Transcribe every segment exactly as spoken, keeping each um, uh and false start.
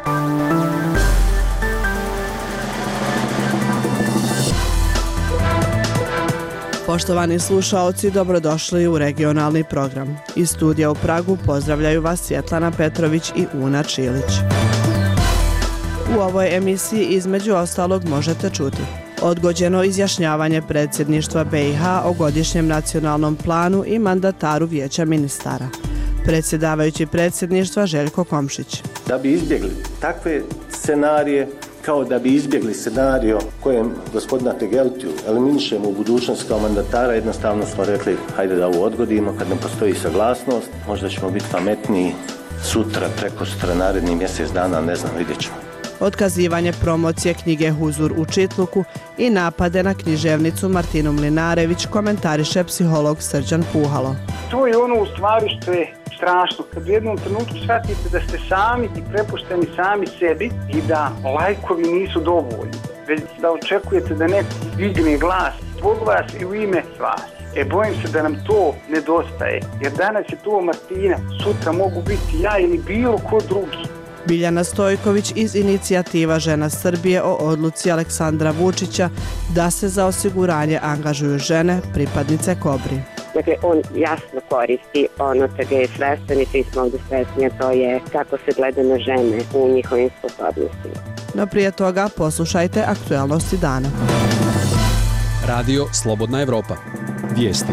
Poštovani slušaoci, dobrodošli u regionalni program. Iz studija u Pragu pozdravljaju vas Svjetlana Petrović i Una Čilić. U ovoj emisiji između ostalog možete čuti: odgođeno izjašnjavanje predsjedništva be i ha o godišnjem nacionalnom planu i mandataru vijeća ministara. Predsjedavajući predsjedništva Željko Komšić. Da bi izbjegli takve scenarije, kao da bi izbjegli scenario kojem gospodina Tegeltiju eliminišemo u budućnost kao mandatara, jednostavno smo rekli hajde da ovo odgodimo, kad nam postoji saglasnost, možda ćemo biti pametniji sutra, prekosutra, naredni mjesec dana, ne znam, vidjet ćemo. Otkazivanje promocije knjige Huzur u Čitluku i napade na književnicu Martinu Mlinarević komentariše psiholog Srđan Puhalo. To je ono u stvari što je strašno, kad u jednom trenutku shvatite da ste sami i prepušteni sami sebi i da lajkovi nisu dovoljni, već da očekujete da neko digne glas zbog vas i u ime vas. E, bojim se da nam to nedostaje, jer danas je to Martina, sutra mogu biti ja ili bilo ko drugi. Biljana Stojković iz inicijativa Žena Srbije o odluci Aleksandra Vučića da se za osiguranje angažuju žene, pripadnice Kobri. Dakle, on jasno koristi ono čega je svestan i svi smo ovdje svesni, a to je kako se gleda na žene u njihovim sposobnostima. No prije toga poslušajte aktualnosti dana. Radio Slobodna Evropa. Vijesti.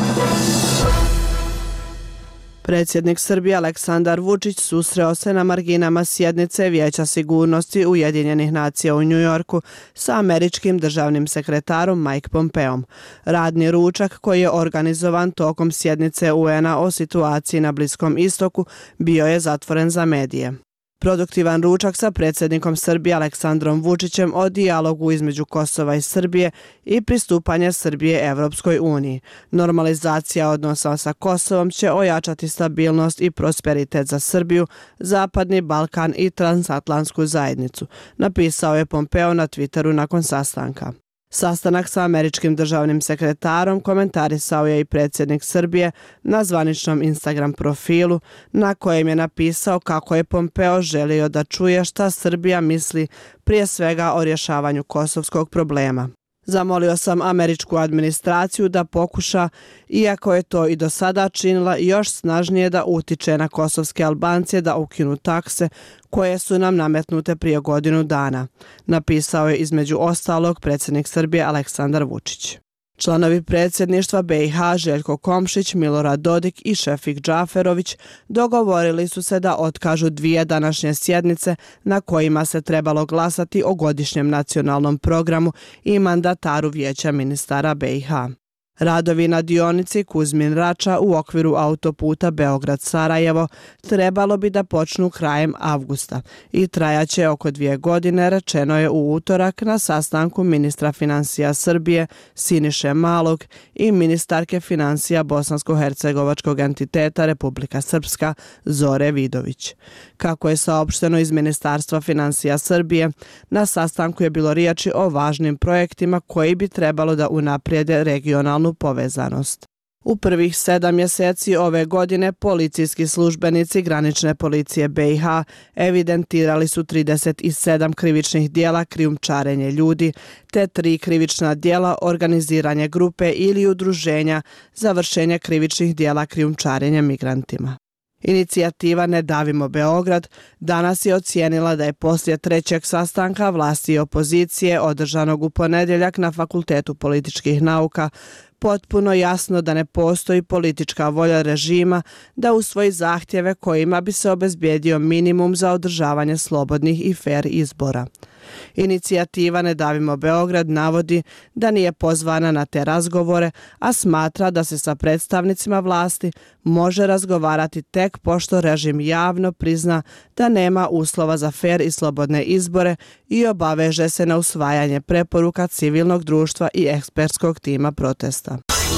Predsjednik Srbije Aleksandar Vučić susreo se na marginama sjednice Vijeća sigurnosti Ujedinjenih nacija u Njujorku sa američkim državnim sekretarom Mike Pompeom. Radni ručak koji je organizovan tokom sjednice u en a o situaciji na Bliskom istoku bio je zatvoren za medije. Produktivan ručak sa predsjednikom Srbije Aleksandrom Vučićem o dijalogu između Kosova i Srbije i pristupanje Srbije Evropskoj uniji. Normalizacija odnosa sa Kosovom će ojačati stabilnost i prosperitet za Srbiju, Zapadni Balkan i transatlantsku zajednicu, napisao je Pompeo na Twitteru nakon sastanka. Sastanak sa američkim državnim sekretarom komentarisao je i predsjednik Srbije na zvaničnom Instagram profilu, na kojem je napisao kako je Pompeo želio da čuje šta Srbija misli prije svega o rješavanju kosovskog problema. Zamolio sam američku administraciju da pokuša, iako je to i do sada činila, još snažnije da utiče na kosovske Albance da ukinu takse koje su nam nametnute prije godinu dana, napisao je između ostalog predsjednik Srbije Aleksandar Vučić. Članovi predsjedništva be i ha Željko Komšić, Milorad Dodik i Šefik Džaferović dogovorili su se da otkažu dvije današnje sjednice na kojima se trebalo glasati o godišnjem nacionalnom programu i mandataru vijeća ministara be i ha. Radovi na dionici Kuzmin-Rača u okviru autoputa Beograd-Sarajevo trebalo bi da počnu krajem avgusta i trajaće oko dvije godine, rečeno je u utorak na sastanku ministra financija Srbije Siniše Malog i ministarke financija bosansko-hercegovačkog entiteta Republika Srpska Zore Vidović. Kako je saopšteno iz Ministarstva financija Srbije, na sastanku je bilo riječi o važnim projektima koji bi trebalo da unaprijede regionalnu povezanost. U prvih sedam mjeseci ove godine policijski službenici granične policije be i ha evidentirali su trideset sedam krivičnih djela krijumčarenje ljudi, te tri krivična djela organiziranje grupe ili udruženja za vršenje krivičnih djela krijumčarenja migrantima. Inicijativa Ne davimo Beograd danas je ocijenila da je poslije trećeg sastanka vlasti i opozicije održanog u ponedjeljak na Fakultetu političkih nauka potpuno jasno da ne postoji politička volja režima da usvoji zahtjeve kojima bi se obezbijedio minimum za održavanje slobodnih i fer izbora. Inicijativa Ne davimo Beograd navodi da nije pozvana na te razgovore, a smatra da se sa predstavnicima vlasti može razgovarati tek pošto režim javno prizna da nema uslova za fer i slobodne izbore i obaveže se na usvajanje preporuka civilnog društva i ekspertskog tima protesta.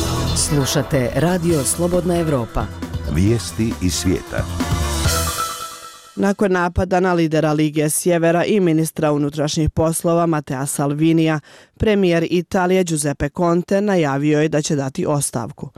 Slušate Radio Slobodna Evropa. Vijesti iz svijeta. Nakon napada na lidera Lige Sjevera i ministra unutrašnjih poslova Matea Salvinija, premijer Italije Giuseppe Conte najavio je da će dati ostavku.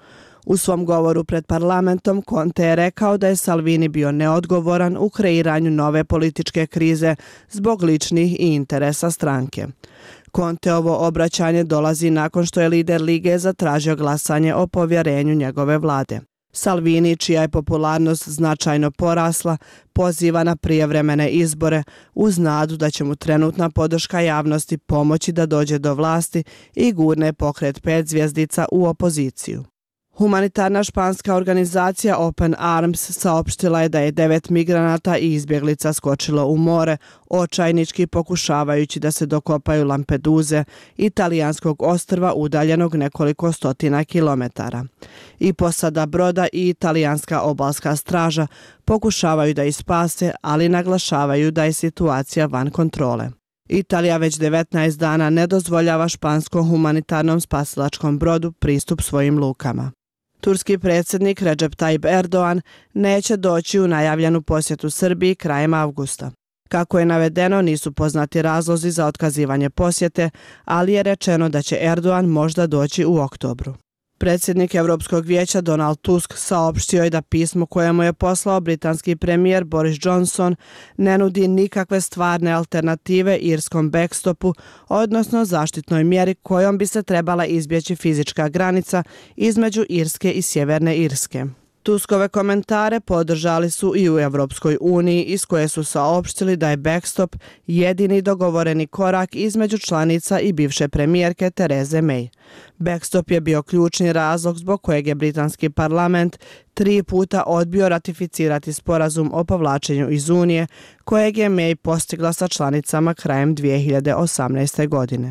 U svom govoru pred parlamentom Conte je rekao da je Salvini bio neodgovoran u kreiranju nove političke krize zbog ličnih i interesa stranke. Conteovo obraćanje dolazi nakon što je lider Lige zatražio glasanje o povjerenju njegove vlade. Salvini, čija je popularnost značajno porasla, poziva na prijevremene izbore uz nadu da će mu trenutna podrška javnosti pomoći da dođe do vlasti i gurne pokret pet zvjezdica u opoziciju. Humanitarna španska organizacija Open Arms saopštila je da je devet migranata i izbjeglica skočilo u more, očajnički pokušavajući da se dokopaju Lampeduze, italijanskog ostrva udaljenog nekoliko stotina kilometara. I posada broda i italijanska obalska straža pokušavaju da ih spase, ali naglašavaju da je situacija van kontrole. Italija već devetnaest dana ne dozvoljava španskom humanitarnom spasilačkom brodu pristup svojim lukama. Turski predsjednik Recep Tayyip Erdogan neće doći u najavljenu posjetu Srbiji krajem avgusta. Kako je navedeno, nisu poznati razlozi za otkazivanje posjete, ali je rečeno da će Erdogan možda doći u oktobru. Predsjednik Europskog vijeća Donald Tusk saopštio je da pismo koje mu je poslao britanski premijer Boris Johnson ne nudi nikakve stvarne alternative irskom backstopu, odnosno zaštitnoj mjeri kojom bi se trebala izbjeći fizička granica između Irske i Sjeverne Irske. Tuskove komentare podržali su i u Europskoj uniji, iz koje su saopštili da je backstop jedini dogovoreni korak između članica i bivše premijerke Therese May. Backstop je bio ključni razlog zbog kojeg je britanski parlament tri puta odbio ratificirati sporazum o povlačenju iz Unije, kojeg je May postigla sa članicama krajem dvije hiljade osamnaeste. godine.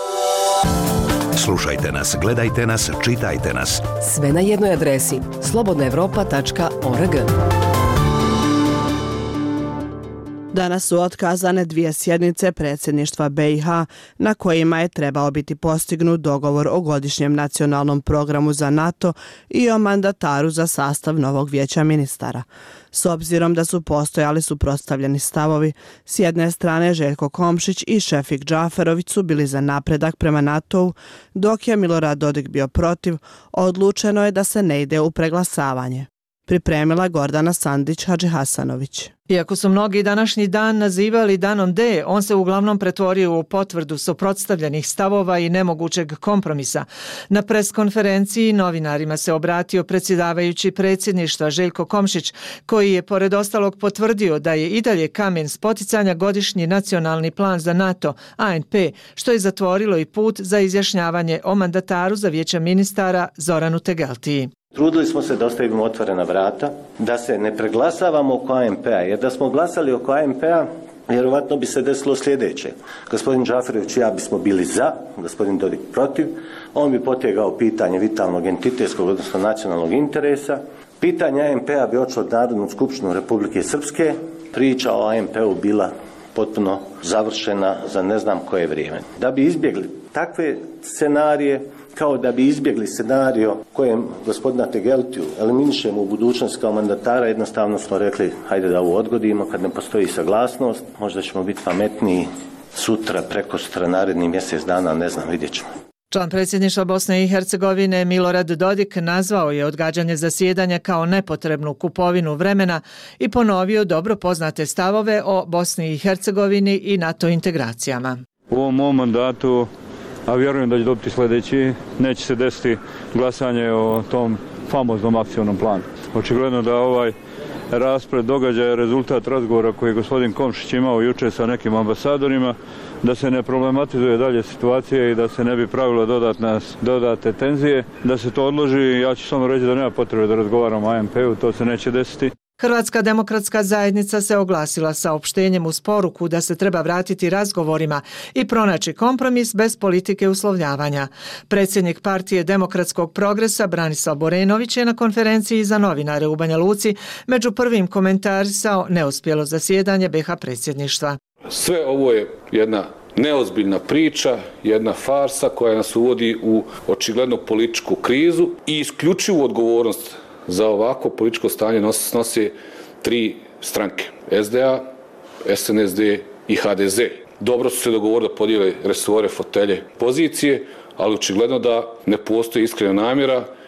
Slušajte nas, gledajte nas, čitajte nas. Sve na jednoj adresi slobodna europa tačka org. Danas su otkazane dvije sjednice predsjedništva be i ha na kojima je trebao biti postignut dogovor o godišnjem nacionalnom programu za NATO i o mandataru za sastav novog vijeća ministara. S obzirom da su postojali suprotstavljeni stavovi, s jedne strane Željko Komšić i Šefik Džaferović su bili za napredak prema NATO-u, dok je Milorad Dodik bio protiv, odlučeno je da se ne ide u preglasavanje. Pripremila Gordana Sandić-Hadžihasanović. Iako su mnogi današnji dan nazivali danom D, on se uglavnom pretvorio u potvrdu suprotstavljenih stavova i nemogućeg kompromisa. Na preskonferenciji novinarima se obratio predsjedavajući predsjedništva Željko Komšić, koji je pored ostalog potvrdio da je i dalje kamen spoticanja godišnji nacionalni plan za NATO, a en pe, što je zatvorilo i put za izjašnjavanje o mandataru za vijeće ministara Zoranu Tegeltiji. Trudili smo se da ostavimo otvorena vrata, da se ne preglasavamo oko a en pe a, jer da smo glasali oko a en pe a, vjerovatno bi se desilo sljedeće. Gospodin Džaferović i ja bismo bili za, gospodin Dodik protiv, on bi potegao pitanje vitalnog entitetskog, odnosno nacionalnog interesa, pitanje a en pe a bi odšlo od Narodnu skupštinu Republike Srpske, priča o a en pe u bila potpuno završena za ne znam koje vrijeme. Da bi izbjegli takve scenarije, kao da bi izbjegli scenario kojem gospodina Tegeltiju eliminišemo u budućnosti kao mandatara, jednostavno smo rekli hajde da ovo odgodimo kad ne postoji saglasnost, možda ćemo biti pametniji sutra, prekosutra, naredni mjesec dana, ne znam, vidjet ćemo. Član predsjedništva Bosne i Hercegovine Milorad Dodik nazvao je odgađanje zasjedanja kao nepotrebnu kupovinu vremena i ponovio dobro poznate stavove o Bosni i Hercegovini i NATO integracijama. U ovom mom mandatu, a vjerujem da će dobiti sljedeći, neće se desiti glasanje o tom famoznom akcijnom planu. Očigledno da ovaj raspred događaja je rezultat razgovora koji je gospodin Komšić imao jučer sa nekim ambasadorima, da se ne problematizuje dalje situacije i da se ne bi pravilo dodatne, dodate tenzije, da se to odloži. Ja ću samo reći da nema potrebe da razgovaramo o a en pe u, to se neće desiti. Hrvatska demokratska zajednica se oglasila saopštenjem uz poruku da se treba vratiti razgovorima i pronaći kompromis bez politike uslovljavanja. Predsjednik partije Demokratskog progresa Branislav Borenović je na konferenciji za novinare u Banja Luci među prvim komentarisao neuspjelo zasjedanje be ha predsjedništva. Sve ovo je jedna neozbiljna priča, jedna farsa koja nas uvodi u očigledno političku krizu i isključivu odgovornost za ovako političko stanje snose tri stranke, es de a, es en es de i ha de ze. Dobro su se dogovorili da podijele resore, fotelje, pozicije, ali očigledno da ne postoji iskrena namjera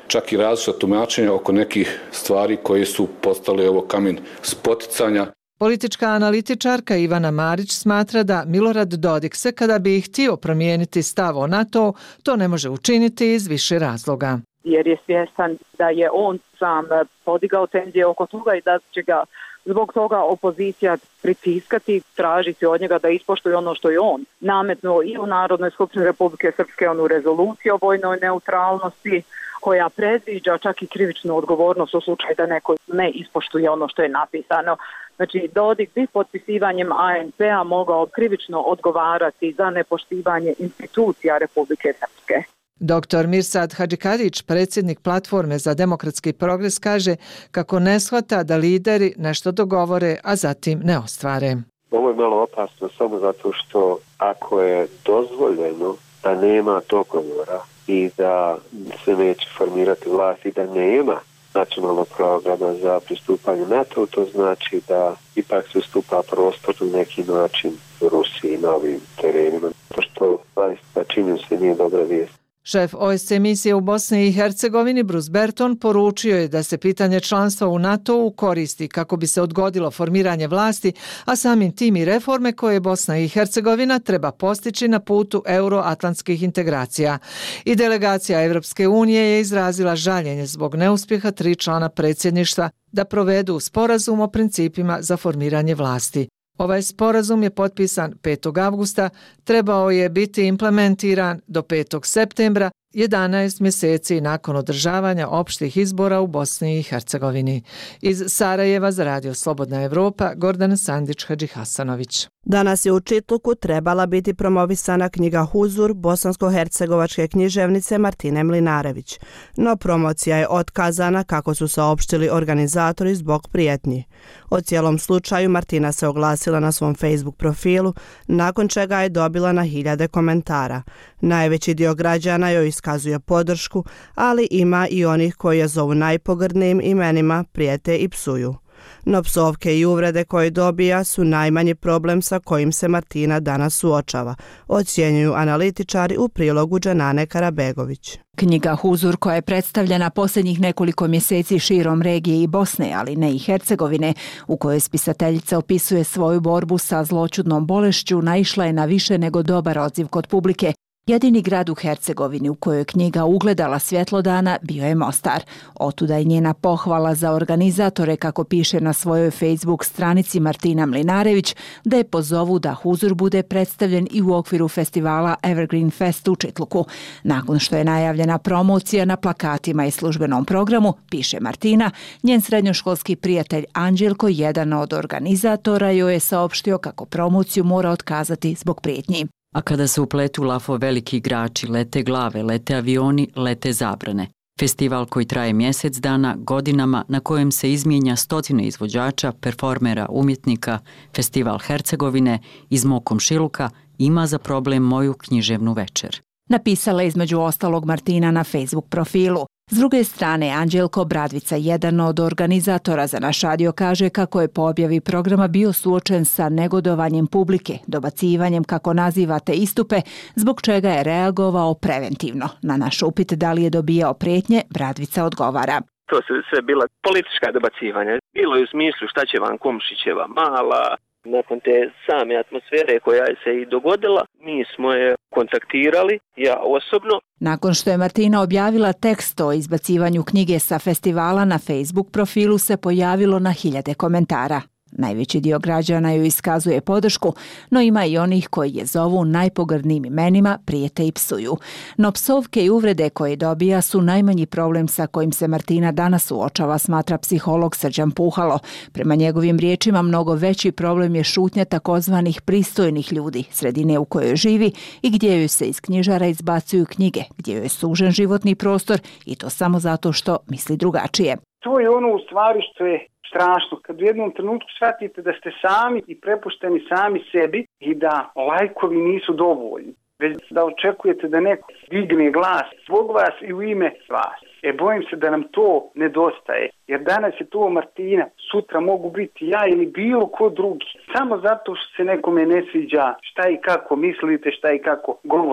čak i različita tumačenja oko nekih stvari koje su postale evo kamen spoticanja. Politička analitičarka Ivana Marić smatra da Milorad Dodik se kada bi htio promijeniti stav o NATO, to ne može učiniti iz više razloga. Jer je svjestan da je on sam podigao tenzije oko toga i da će ga zbog toga opozicija pritiskati, tražiti od njega da ispoštuje ono što je on nametnuo i u Narodnoj skupštini Republike Srpske, onu rezoluciju o vojnoj neutralnosti, koja predviđa čak i krivičnu odgovornost u slučaju da neko ne ispoštuje ono što je napisano. Znači, Dodik bi potpisivanjem A N P-a mogao krivično odgovarati za nepoštivanje institucija Republike Srpske. Doktor Mirsad Hadžikadić, predsjednik Platforme za demokratski progres, kaže kako ne shvata da lideri nešto dogovore, a zatim ne ostvare. Ovo je malo opasno samo zato što ako je dozvoljeno da nema dogovora i da se neće formirati vlast i da nema nacionalnog programa za pristupanje NATO, to znači da ipak se ustupa prostor na neki način u Rusiji na ovim terenima, to što zaista čini se nije dobra vijest. Šef O S C E misije u Bosni i Hercegovini Bruce Berton poručio je da se pitanje članstva u NATO-u koristi kako bi se odgodilo formiranje vlasti, a samim tim i reforme koje Bosna i Hercegovina treba postići na putu euroatlantskih integracija. I delegacija Evropske unije je izrazila žaljenje zbog neuspjeha tri člana predsjedništva da provedu sporazum o principima za formiranje vlasti. Ovaj sporazum je potpisan petog avgusta, trebao je biti implementiran do petog septembra, jedanaest mjeseci nakon održavanja opštih izbora u Bosni i Hercegovini. Iz Sarajeva za Radio Slobodna Evropa, Gordana Sandić-Hadžihasanović. Danas je u Čitluku trebala biti promovisana knjiga Huzur bosansko-hercegovačke književnice Martine Mlinarević, no promocija je otkazana kako su saopštili organizatori zbog prijetnji. O cijelom slučaju Martina se oglasila na svom Facebook profilu, nakon čega je dobila na hiljade komentara. Najveći dio građana joj iskazuje podršku, ali ima i onih koji je zovu najpogrdnijim imenima, prijete i psuju. No psovke i uvrede koje dobija su najmanji problem sa kojim se Martina danas suočava, ocjenjuju analitičari u prilogu Džanane Karabegović. Knjiga Huzur, koja je predstavljena posljednjih nekoliko mjeseci širom regije i Bosne, ali ne i Hercegovine, u kojoj spisateljica opisuje svoju borbu sa zloćudnom bolešću, naišla je na više nego dobar odziv kod publike. Jedini grad u Hercegovini u kojoj je knjiga ugledala svjetlo dana bio je Mostar. Otuda je njena pohvala za organizatore, kako piše na svojoj Facebook stranici Martina Mlinarević, da je pozovu da Huzur bude predstavljen i u okviru festivala Evergreen Fest u Čitluku. Nakon što je najavljena promocija na plakatima i službenom programu, piše Martina, njen srednjoškolski prijatelj Anđelko, jedan od organizatora, joj je saopštio kako promociju mora otkazati zbog prijetnji. A kada se upletu lafo veliki igrači, lete glave, lete avioni, lete zabrane. Festival koji traje mjesec dana, godinama, na kojem se izmijenja stotine izvođača, performera, umjetnika, Festival Hercegovine iz mog komšiluka ima za problem moju književnu večer. Napisala je između ostalog Martina na Facebook profilu. S druge strane, Anđelko Bradvica, jedan od organizatora za naš radio, kaže kako je po objavi programa bio suočen sa negodovanjem publike, dobacivanjem kako nazivate istupe, zbog čega je reagovao preventivno. Na naš upit da li je dobijao prijetnje, Bradvica odgovara. To su sve bila politička dobacivanja. Bilo je u smislu šta će vam Komšićeva mala. Nakon te same atmosfere koja se i dogodila, mi smo je kontaktirali, ja osobno. Nakon što je Martina objavila tekst o izbacivanju knjige sa festivala, na Facebook profilu se pojavilo na hiljade komentara. Najveći dio građana joj iskazuje podršku, no ima i onih koji je zovu najpogrdnijim imenima, prijete i psuju. No psovke i uvrede koje dobija su najmanji problem sa kojim se Martina danas suočava, smatra psiholog Srđan Puhalo. Prema njegovim riječima, mnogo veći problem je šutnja takozvanih pristojnih ljudi, sredine u kojoj živi i gdje joj se iz knjižara izbacuju knjige, gdje joj je sužen životni prostor i to samo zato što misli drugačije. To je ono u stvari što je strašno, kad u jednom trenutku shvatite da ste sami i prepušteni sami sebi i da lajkovi nisu dovoljni, već da očekujete da neko digne glas zbog vas i u ime vas. E, bojim se da nam to nedostaje, jer danas je to Martina, sutra mogu biti ja ili bilo ko drugi, samo zato što se nekome ne sviđa šta i kako mislite, šta i kako govorite.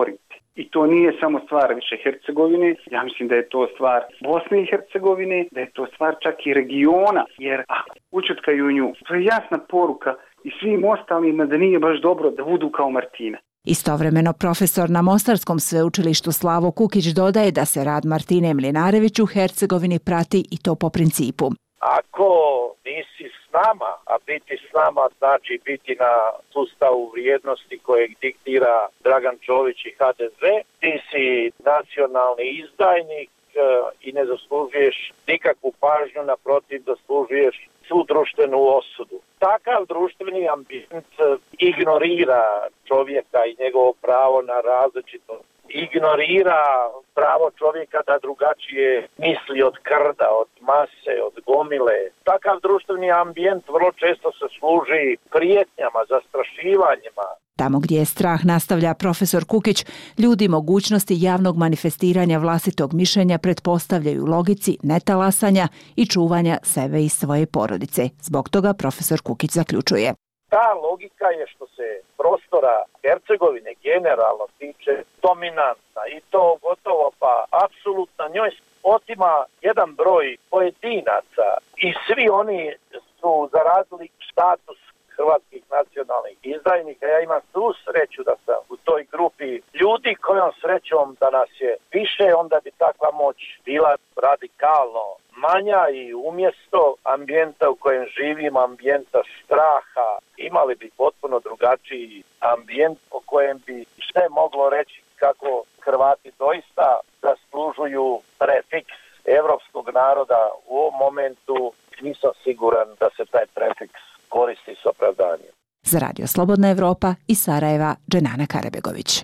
I to nije samo stvar više Hercegovine, ja mislim da je to stvar Bosne i Hercegovine, da je to stvar čak i regiona, jer ako učutkaju nju, to je jasna poruka i svim ostalima da nije baš dobro da budu kao Martina. Istovremeno profesor na Mostarskom sveučilištu Slavo Kukić dodaje da se rad Martine Mlinarević u Hercegovini prati i to po principu. Ako nisi s nama, a biti s nama znači biti na sustavu vrijednosti kojeg diktira Dragan Čović i ha de ze, ti si nacionalni izdajnik i ne zaslužuješ nikakvu pažnju, naprotiv zaslužuješ svu društvenu osudu. Takav društveni ambijent ignorira čovjeka i njegovo pravo na različitost. Ignorira pravo čovjeka da drugačije misli od krda, od mase, od gomile. Takav društveni ambijent vrlo često se služi prijetnjama, zastrašivanjima. Tamo gdje je strah, nastavlja profesor Kukić, ljudi mogućnosti javnog manifestiranja vlastitog mišljenja pretpostavljaju logici netalasanja i čuvanja sebe i svoje porodice. Zbog toga profesor Kukić zaključuje. Ta logika je što se prostora Hercegovine generalno tiče dominantna i to gotovo pa apsolutno njoj otima jedan broj pojedinaca i svi oni su zaradili status hrvatskih nacionalnih izdajnika. Ja imam tu sreću da sam u toj grupi ljudi kojom srećom da nas je više, onda bi takva moć bila radikalno manja i umjesto ambijenta u kojem živim, ambijenta straha, imali bi potpuno drugačiji ambijent o kojem bi sve moglo reći kako Hrvati doista zaslužuju prefiks evropskog naroda. U ovom momentu nisam siguran da se taj prefiks koristi s opravdanjem. Za Radio Slobodna Evropa iz Sarajeva, Dženana Karabegović.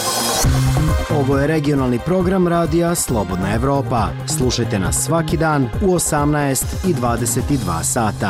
Ovo je regionalni program radija Slobodna Evropa. Slušajte nas svaki dan u osamnaest i dvadeset dva sata.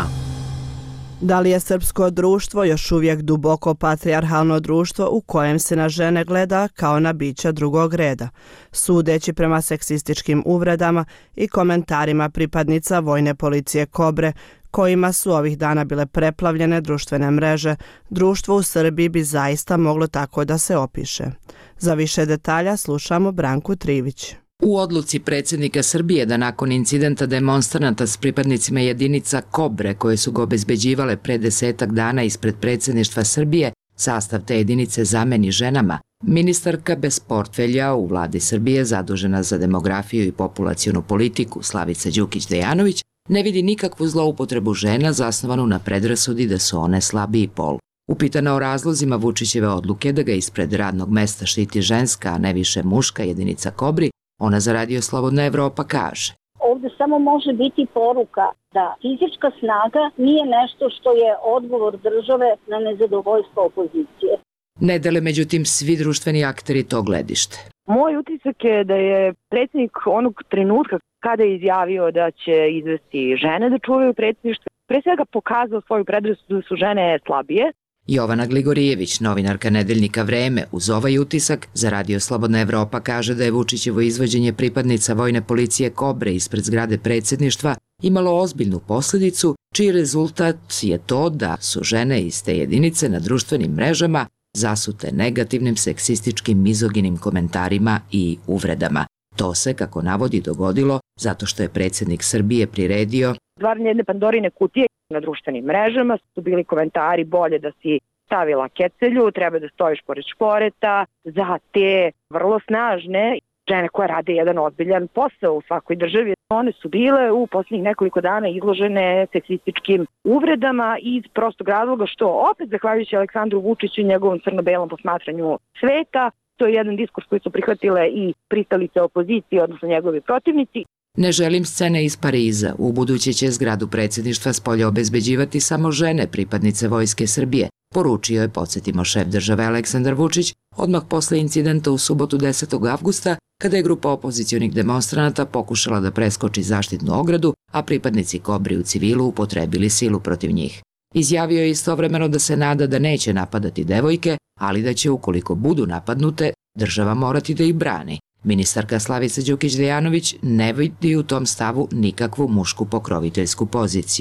Da li je srpsko društvo još uvijek duboko patrijarhalno društvo u kojem se na žene gleda kao na bića drugog reda? Sudeći prema seksističkim uvredama i komentarima pripadnica vojne policije Kobre, kojima su ovih dana bile preplavljene društvene mreže, društvo u Srbiji bi zaista moglo tako da se opiše. Za više detalja slušamo Branku Trivić. U odluci predsjednika Srbije da nakon incidenta demonstranata s pripadnicima jedinica Kobre koje su ga obezbeđivale pre desetak dana ispred predsjedništva Srbije, sastav te jedinice zameni ženama, ministarka bez portfelja u vladi Srbije zadužena za demografiju i populacionu politiku Slavica Đukić-Dejanović ne vidi nikakvu zloupotrebu žena zasnovanu na predrasudi da su one slabiji pol. Upitana o razlozima Vučićeve odluke da ga ispred radnog mesta štiti ženska, a ne više muška jedinica Kobri, ona za Radio Slobodna Evropa kaže. Ovdje samo može biti poruka da fizička snaga nije nešto što je odgovor države na nezadovoljstvo opozicije. Ne dele međutim svi društveni akteri to gledište. Moj utisak je da je predsjednik onog trenutka kada je izjavio da će izvesti žene da čuvaju predsjedništvo, pre svega pokazao svoju predrasudu da su žene slabije. Jovana Gligorijević, novinarka nedeljnika Vreme, uz ovaj utisak za Radio Slobodna Evropa kaže da je Vučićevo izvođenje pripadnica vojne policije Kobre ispred zgrade predsjedništva imalo ozbiljnu posljedicu, čiji rezultat je to da su žene iz te jedinice na društvenim mrežama zasute negativnim seksističkim mizoginim komentarima i uvredama. To se, kako navodi, dogodilo zato što je predsjednik Srbije priredio Stvaranje jedne Pandorine kutije na društvenim mrežama su bili komentari bolje da si stavila kecelju, treba da stojiš pored šporeta, za te vrlo snažne žene koje rade jedan ozbiljan posao u svakoj državi. One su bile u posljednjih nekoliko dana izložene seksističkim uvredama iz prostog razloga što opet zahvaljujući Aleksandru Vučiću i njegovom crno-belom posmatranju sveta, to je jedan diskurs koji su prihvatile i pristalice opozicije, odnosno njegovi protivnici. Ne želim scene iz Pariza. U buduće će zgradu predsjedništva spolja obezbeđivati samo žene pripadnice Vojske Srbije, poručio je, podsjetimo, šef države Aleksandar Vučić odmah posle incidenta u subotu desetog avgusta, kada je grupa opozicionih demonstranata pokušala da preskoči zaštitnu ogradu, a pripadnici Kobri u civilu upotrebili silu protiv njih. Izjavio je istovremeno da se nada da neće napadati devojke, ali da će, ukoliko budu napadnute, država morati da ih brani. Ministarka Slavica Đukić-Dejanović ne vidi u tom stavu nikakvu mušku pokroviteljsku poziciju.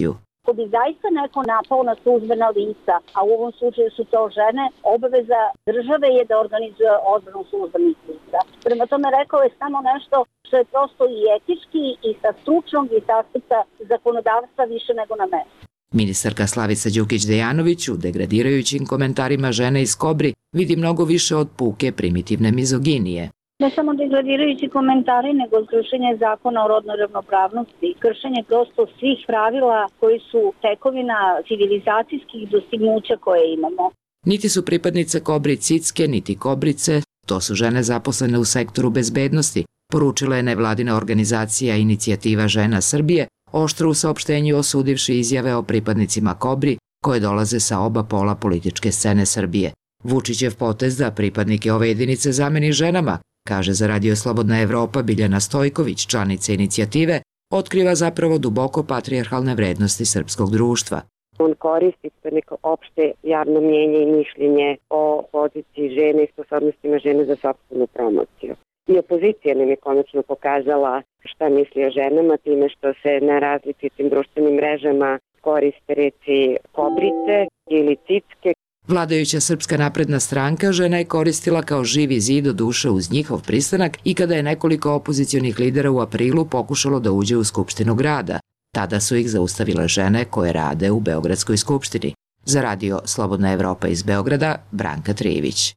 Ako bi zaista neko napao na službena lica, a u ovom slučaju su to žene, obaveza države je da organizuje odbranu službenih lica. Prema tome rekao je samo nešto što je prosto i etički i sa stručnog i sa aspekta zakonodavstva više nego na mestu. Ministarka Slavica Đukić-Dejanović u degradirajućim komentarima žene iz Kobri vidi mnogo više od puke primitivne mizoginije. Ne samo degradirajući komentari, nego kršenje zakona o rodnoj ravnopravnosti, kršenje prosto svih pravila koji su tekovina civilizacijskih dostignuća koje imamo. Niti su pripadnice Kobri Cicke, niti Kobrice, to su žene zaposlene u sektoru bezbednosti, poručila je nevladina organizacija Inicijativa žena Srbije, oštro u saopštenju osudivši izjave o pripadnicima Kobri koje dolaze sa oba pola političke scene Srbije. Vučićev potez da pripadnike ove jedinice zameni ženama, kaže za Radio Slobodna Evropa Biljana Stojković, članica inicijative, otkriva zapravo duboko patrijarhalne vrednosti srpskog društva. On koristi neko opšte javno mnjenje i mišljenje o poziciji žene i sposobnostima žene za sopstvenu promociju. I opozicija nam je konačno pokazala šta misli o ženama time što se na različitim društvenim mrežama koriste reči kobrice ili cicke. Vladajuća Srpska napredna stranka žena je koristila kao živi zid do duše uz njihov pristanak i kada je nekoliko opozicionih lidera u aprilu pokušalo da uđe u Skupštinu grada. Tada su ih zaustavile žene koje rade u Beogradskoj skupštini. Za Radio Slobodna Evropa iz Beograda, Branka Trijević.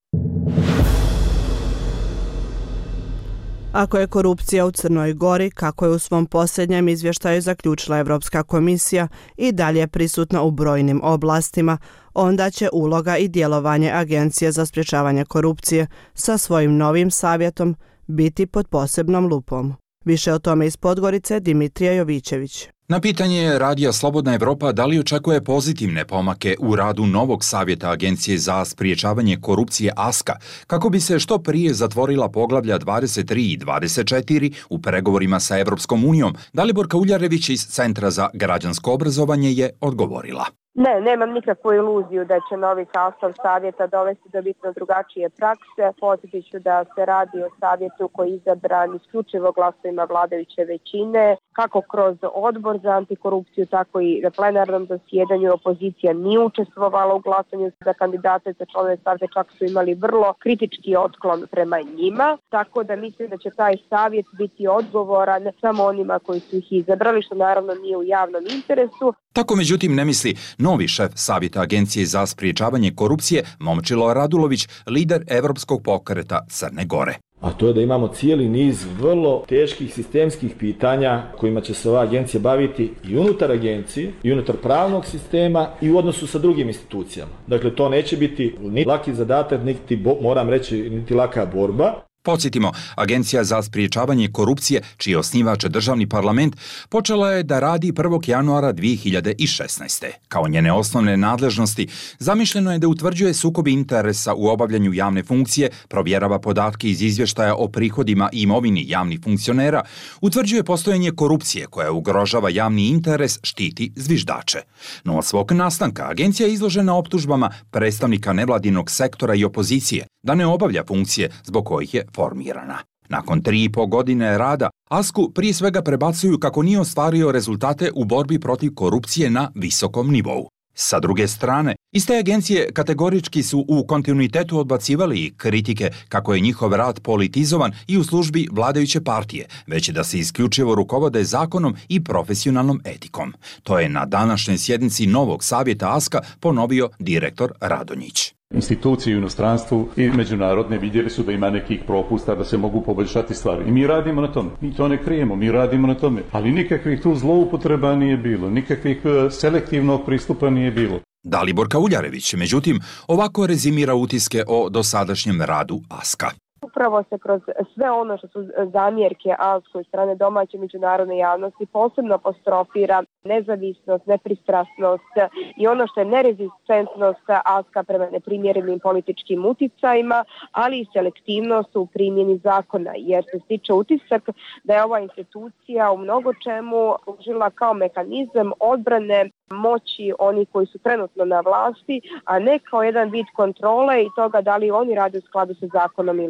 Ako je korupcija u Crnoj Gori, kako je u svom posljednjem izvještaju zaključila Evropska komisija, i dalje prisutna u brojnim oblastima, onda će uloga i djelovanje Agencije za sprječavanje korupcije sa svojim novim savjetom biti pod posebnom lupom. Više o tome iz Podgorice, Dimitrija Jovićević. Na pitanje Radija Slobodna Evropa da li očekuje pozitivne pomake u radu novog savjeta Agencije za spriječavanje korupcije ASKA, kako bi se što prije zatvorila poglavlja dvadeset tri i dvadeset četiri u pregovorima sa Evropskom unijom, Daliborka Uljarević iz Centra za građansko obrazovanje je odgovorila. Ne, nemam nikakvu iluziju da će novi sastav savjeta dovesti do bitno drugačije prakse. Podsjetit ću da se radi o savjetu koji je izabran isključivo glasovima vladajuće većine, kako kroz odbor za antikorupciju, tako i na plenarnom zasjedanju. Opozicija nije učestvovala u glasanju za kandidate za članove savjeta, čak su imali vrlo kritički otklon prema njima, tako da mislim da će taj savjet biti odgovoran samo onima koji su ih izabrali, što naravno nije u javnom interesu. Tako međutim ne misli novi šef Savjeta Agencije za spriječavanje korupcije Momčilo Radulović, lider Evropskog pokreta Crne Gore. A to je da imamo cijeli niz vrlo teških sistemskih pitanja kojima će se ova agencija baviti i unutar agencije, i unutar pravnog sistema i u odnosu sa drugim institucijama. Dakle, to neće biti ni laki zadatak, niti, moram reći, niti laka borba. Podsjetimo, Agencija za spriječavanje korupcije, čiji je osnivač državni parlament, počela je da radi prvog januara dvije hiljade šesnaeste. Kao njene osnovne nadležnosti, zamišljeno je da utvrđuje sukob interesa u obavljanju javne funkcije, provjerava podatke iz izvještaja o prihodima i imovini javnih funkcionera, utvrđuje postojanje korupcije koja ugrožava javni interes, štiti zviždače. No od svog nastanka agencija je izložena optužbama predstavnika nevladinog sektora i opozicije da ne obavlja funkcije zbog kojih je formirana. Nakon tri i po godine rada, ASKU prije svega prebacuju kako nije ostvario rezultate u borbi protiv korupcije na visokom nivou. Sa druge strane, iste agencije kategorički su u kontinuitetu odbacivali i kritike kako je njihov rad politizovan i u službi vladajuće partije, već da se isključivo rukovode zakonom i profesionalnom etikom. To je na današnjoj sjednici novog savjeta ASKA ponovio direktor Radonjić. Institucije u inostranstvu i međunarodne vidjeli su da ima nekih propusta, da se mogu poboljšati stvari. I mi radimo na tome. Mi to ne krijemo, mi radimo na tome. Ali nikakvih tu zloupotreba nije bilo, nikakvih selektivnog pristupa nije bilo. Daliborka Uljarević, međutim, ovako rezimira utiske o dosadašnjem radu ASKA. Upravo se kroz sve ono što su zamjerke ASKU od strane domaće međunarodne javnosti posebno apostrofira nezavisnost, nepristrasnost i ono što je nerezistentnost ASKA prema neprimjerenim političkim uticajima, ali i selektivnost u primjeni zakona, jer se stiče utisak da je ova institucija u mnogo čemu užila kao mehanizam odbrane moći onih koji su trenutno na vlasti, a ne kao jedan vid kontrole i toga da li oni rade u skladu sa zakonom ili ne.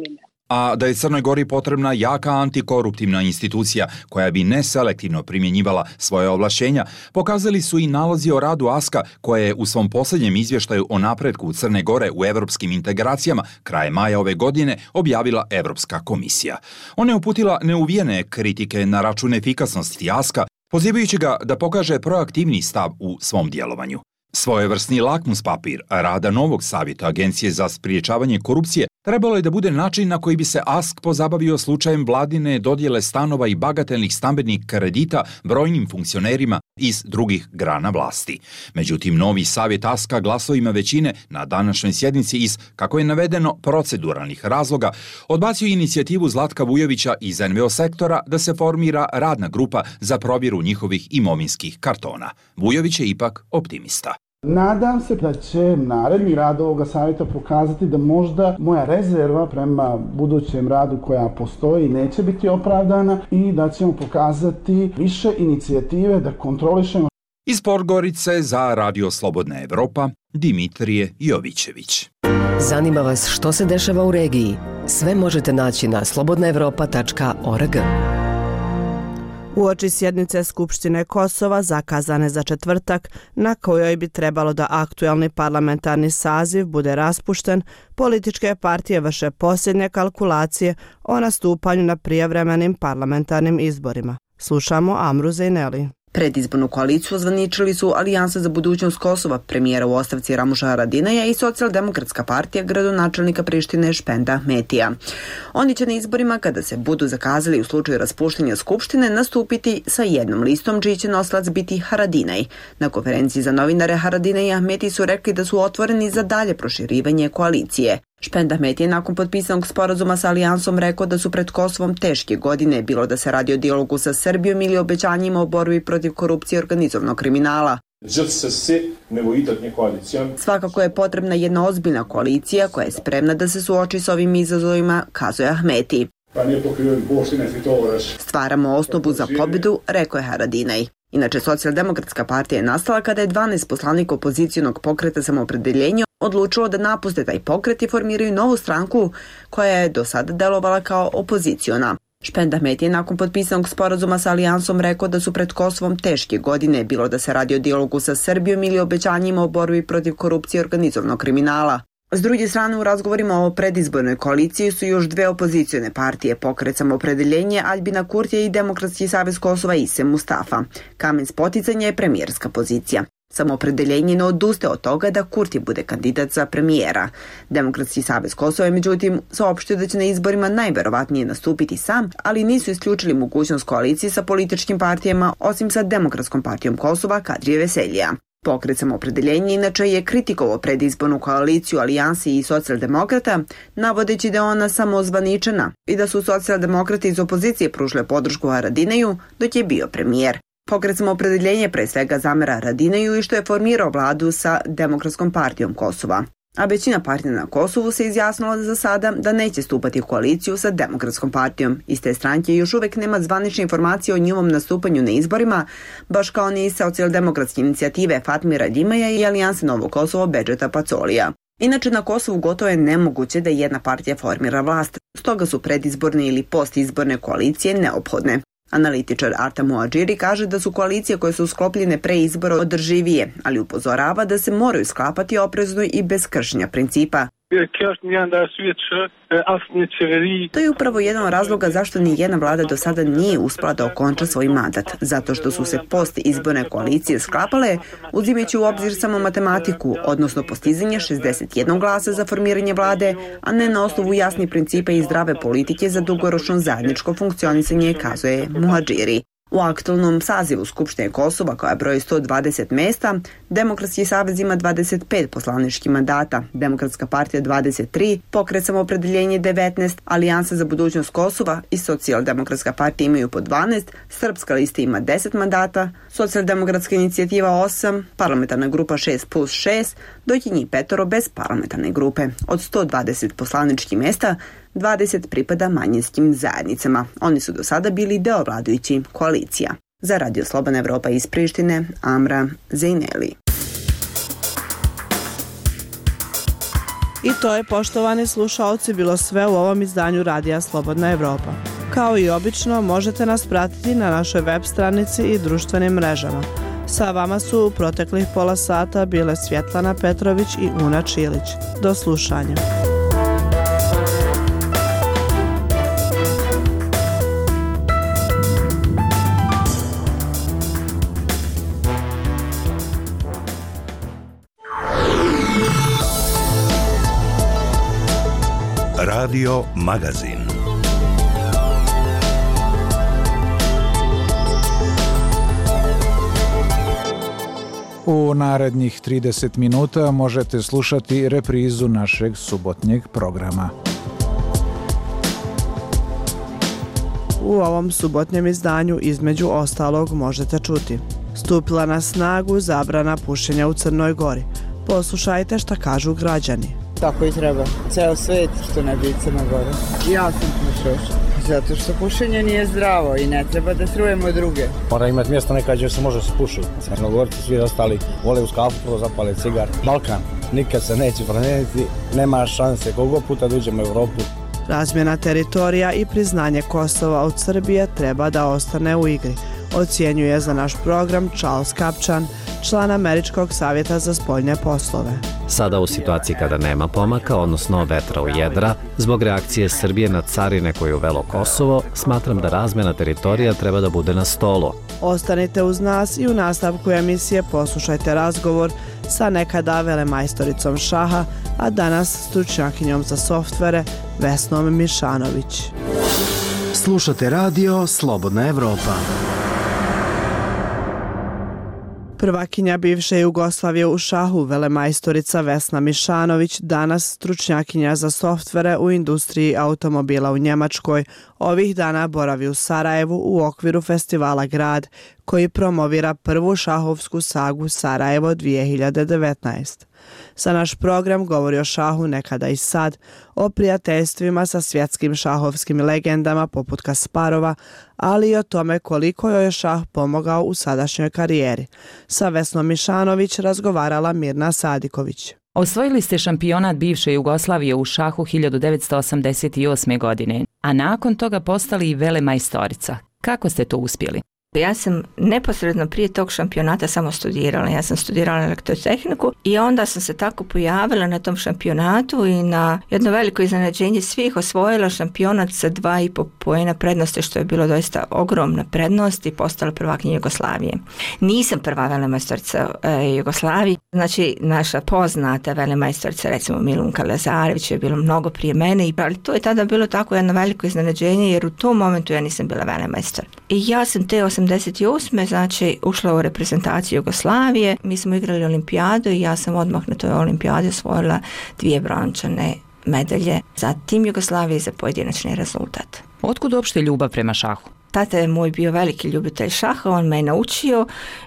A da je Crnoj Gori potrebna jaka antikoruptivna institucija koja bi neselektivno primjenjivala svoje ovlašćenja, pokazali su i nalazi o radu Aska koje je u svom posljednjem izvještaju o napretku Crne Gore u evropskim integracijama krajem maja ove godine objavila Evropska komisija. Ona je uputila neuvijene kritike na račun efikasnosti Aska, pozivajući ga da pokaže proaktivni stav u svom djelovanju. Svojevrsni lakmus papir rada novog savjeta Agencije za spriječavanje korupcije trebalo je da bude način na koji bi se Ask pozabavio slučajem vladine dodjele stanova i bagatelnih stambenih kredita brojnim funkcionerima iz drugih grana vlasti. Međutim, novi savjet Aska glasovima većine na današnjoj sjednici iz, kako je navedeno, proceduralnih razloga, odbacio inicijativu Zlatka Vujovića iz en ve o sektora da se formira radna grupa za provjeru njihovih imovinskih kartona. Vujović je ipak optimista. Nadam se da će naredni rad ovoga savjeta pokazati da možda moja rezerva prema budućem radu koja postoji neće biti opravdana i da ćemo pokazati više inicijative da kontrolišemo. Iz Podgorice za Radio Slobodna Evropa, Dimitrije Jovićević. Zanima vas što se dešava u regiji? Sve možete naći na slobodna evropa tačka org. Uoči sjednice Skupštine Kosova zakazane za četvrtak, na kojoj bi trebalo da aktualni parlamentarni saziv bude raspušten, političke partije vrše posljednje kalkulacije o nastupanju na prijevremenim parlamentarnim izborima. Slušamo Amru Zejneli. Predizbornu koaliciju ozvaničili su Alijansa za budućnost Kosova, premijera u ostavci Ramuša Haradinaja i Socijaldemokratska partija gradonačelnika Prištine Špenda Ahmetija. Oni će na izborima, kada se budu zakazali u slučaju raspuštanja Skupštine, nastupiti sa jednom listom čiji će nosilac biti Haradinaj. Na konferenciji za novinare Haradinaj i Ahmeti su rekli da su otvoreni za dalje proširivanje koalicije. Špend Ahmeti je nakon potpisanog sporazuma sa Alijansom rekao da su pred Kosovom teške godine, bilo da se radi o dijalogu sa Srbijom ili obećanjima o borbi protiv korupcije i organizovanog kriminala. Svakako je potrebna jedna ozbiljna koalicija koja je spremna da se suoči s ovim izazovima, kazuje Ahmeti. Stvaramo osnovu za pobjedu, rekao je Haradinaj. Inače, Socijaldemokratska partija je nastala kada je dvanaest poslanika opozicionog pokreta Samoopredeljenje odlučilo da napuste taj pokret i formiraju novu stranku koja je do sada delovala kao opoziciona. Špend Ahmeti je nakon potpisanog sporazuma sa Alijansom rekao da su pred Kosovom teške godine, bilo da se radi o dijalogu sa Srbijom ili obećanjima o borbi protiv korupcije i organizovanog kriminala. S druge strane, u razgovorima o predizbornoj koaliciji su još dve opozicione partije, pokret Samoopredeljenje, Aljbina Kurtija i Demokratski savez Kosova Ise Mustafa. Kamen spoticanja je premijerska pozicija. Samoopredeljenje ne odustaje od toga da Kurti bude kandidat za premijera. Demokratski savez Kosova je međutim saopštio da će na izborima najverovatnije nastupiti sam, ali nisu isključili mogućnost koalicije sa političkim partijama, osim sa Demokratskom partijom Kosova Kadrije Veseljija. Pokret Samoopredeljenje inače je kritikovao predizbornu koaliciju Alijanse i Socijaldemokrata, navodeći da je ona samo ozvaničena i da su Socijaldemokrati iz opozicije pružile podršku Haradinaju dok je bio premijer. Pokret Samoopredeljenje pre svega zamera Haradinaju i što je formirao vladu sa Demokratskom partijom Kosova. A većina partija na Kosovu se izjasnila za sada da neće stupati u koaliciju sa Demokratskom partijom. Iz te stranke još uvek nema zvanične informacije o njihovom nastupanju na izborima, baš kao ni Socijaldemokratske inicijative Fatmira Djimaja i Alijanse Novo Kosovo Bedžeta Pacolija. Inače, na Kosovu gotovo je nemoguće da jedna partija formira vlast, stoga su predizborne ili postizborne koalicije neophodne. Analitičar Arta Muadžiri kaže da su koalicije koje su sklopljene pre izbora održivije, ali upozorava da se moraju sklapati oprezno i bez kršenja principa. To je upravo jedan od razloga zašto ni jedna vlada do sada nije uspela da okonča svoj mandat, zato što su se post-izborne koalicije sklapale uzimajući u obzir samo matematiku, odnosno postizanje šezdeset jedan glasa za formiranje vlade, a ne na osnovu jasnih principa i zdrave politike za dugoročno zajedničko funkcionisanje, kazuje Muadžiri. U aktualnom sazivu Skupštine Kosova, koja broji sto dvadeset mesta, Demokratski savez ima dvadeset pet poslaničkih mandata, Demokratska partija dvadeset tri, Pokret Samoopredeljenje devetnaest, Alijansa za budućnost Kosova i Socijaldemokratska partija imaju po dvanaest, Srpska lista ima deset mandata, Socijaldemokratska inicijativa osam, Parlamentarna grupa šest plus šest, dok je njih petoro bez parlamentarne grupe. Od sto dvadeset poslaničkih mesta, dvadeset pripada manjinskim zajednicama. Oni su do sada bili deo vladajućih koalicija. Za Radio Slobodna Evropa iz Prištine, Amra Zejneli. I to je, poštovani slušaoci, bilo sve u ovom izdanju Radija Slobodna Evropa. Kao i obično, možete nas pratiti na našoj web stranici i društvenim mrežama. Sa vama su u proteklih pola sata bile Svjetlana Petrović i Una Čilić. Do slušanja. Radio Magazin. U narednih trideset minuta možete slušati reprizu našeg subotnjeg programa. U ovom subotnjem izdanju između ostalog možete čuti: stupila na snagu zabrana pušenja u Crnoj Gori. Poslušajte šta kažu građani. Tako i treba. Ceo svet što ne bi Crna Gora. Ja sam pušač. Zato što pušenje nije zdravo i ne treba da trujemo druge. Mora imati mjesto neka gdje se može se pušiti. Crnogorci svi ostali vole uz kafu, prvo zapale cigar. Balkan nikad se neće promijeniti, nema šanse koliko puta da uđemo u Evropu. Razmjena teritorija i priznanje Kosova od Srbije treba da ostane u igri, ocjenjuje za naš program Charles Kapčan, član Američkog savjeta za spoljne poslove. Sada u situaciji kada nema pomaka, odnosno vetra u jedra, zbog reakcije Srbije na carine koje je uvelo Kosovo, smatram da razmjena teritorija treba da bude na stolu. Ostanite uz nas i u nastavku emisije poslušajte razgovor sa nekada velemajstoricom šaha, a danas stručnjakinjom za softvere Vesnom Mišanović. Slušate radio Slobodna Evropa. Prvakinja bivše Jugoslavije u šahu, velemajstorica Vesna Mišanović, danas stručnjakinja za softvere u industriji automobila u Njemačkoj, ovih dana boravi u Sarajevu u okviru festivala Grad, koji promovira prvu šahovsku sagu Sarajevo dvije hiljade devetnaest. Za naš program govori o šahu nekada i sad, o prijateljstvima sa svjetskim šahovskim legendama poput Kasparova, ali i o tome koliko joj je šah pomogao u sadašnjoj karijeri. Sa Vesnom Mišanović razgovarala Mirna Sadiković. Osvojili ste šampionat bivše Jugoslavije u šahu hiljadu devetsto osamdeset osme. godine, a nakon toga postali i velemajstorica. Kako ste to uspjeli? Ja sam neposredno prije tog šampionata samo studirala. Ja sam studirala elektrotehniku i onda sam se tako pojavila na tom šampionatu i na jedno veliko iznenađenje svih osvojila šampionat sa dva i po poena prednosti, što je bilo doista ogromna prednost i postala prvakinja Jugoslavije. Nisam prva velemajstorica e, Jugoslavije, znači naša poznata velemajstorica, recimo Milunka Lazarević, je bilo mnogo prije mene, ali to je tada bilo tako jedno veliko iznenađenje jer u tom momentu ja nisam bila velemajstor. I ja sam te osamdeset osme. znači ušla u reprezentaciju Jugoslavije, mi smo igrali olimpijadu i ja sam odmah na toj olimpijadi osvojila dvije brončane medalje za tim Jugoslavije i za pojedinačni rezultat. Otkud uopšte ljubav prema šahu? Tata je moj bio veliki ljubitelj šaha, on me je naučio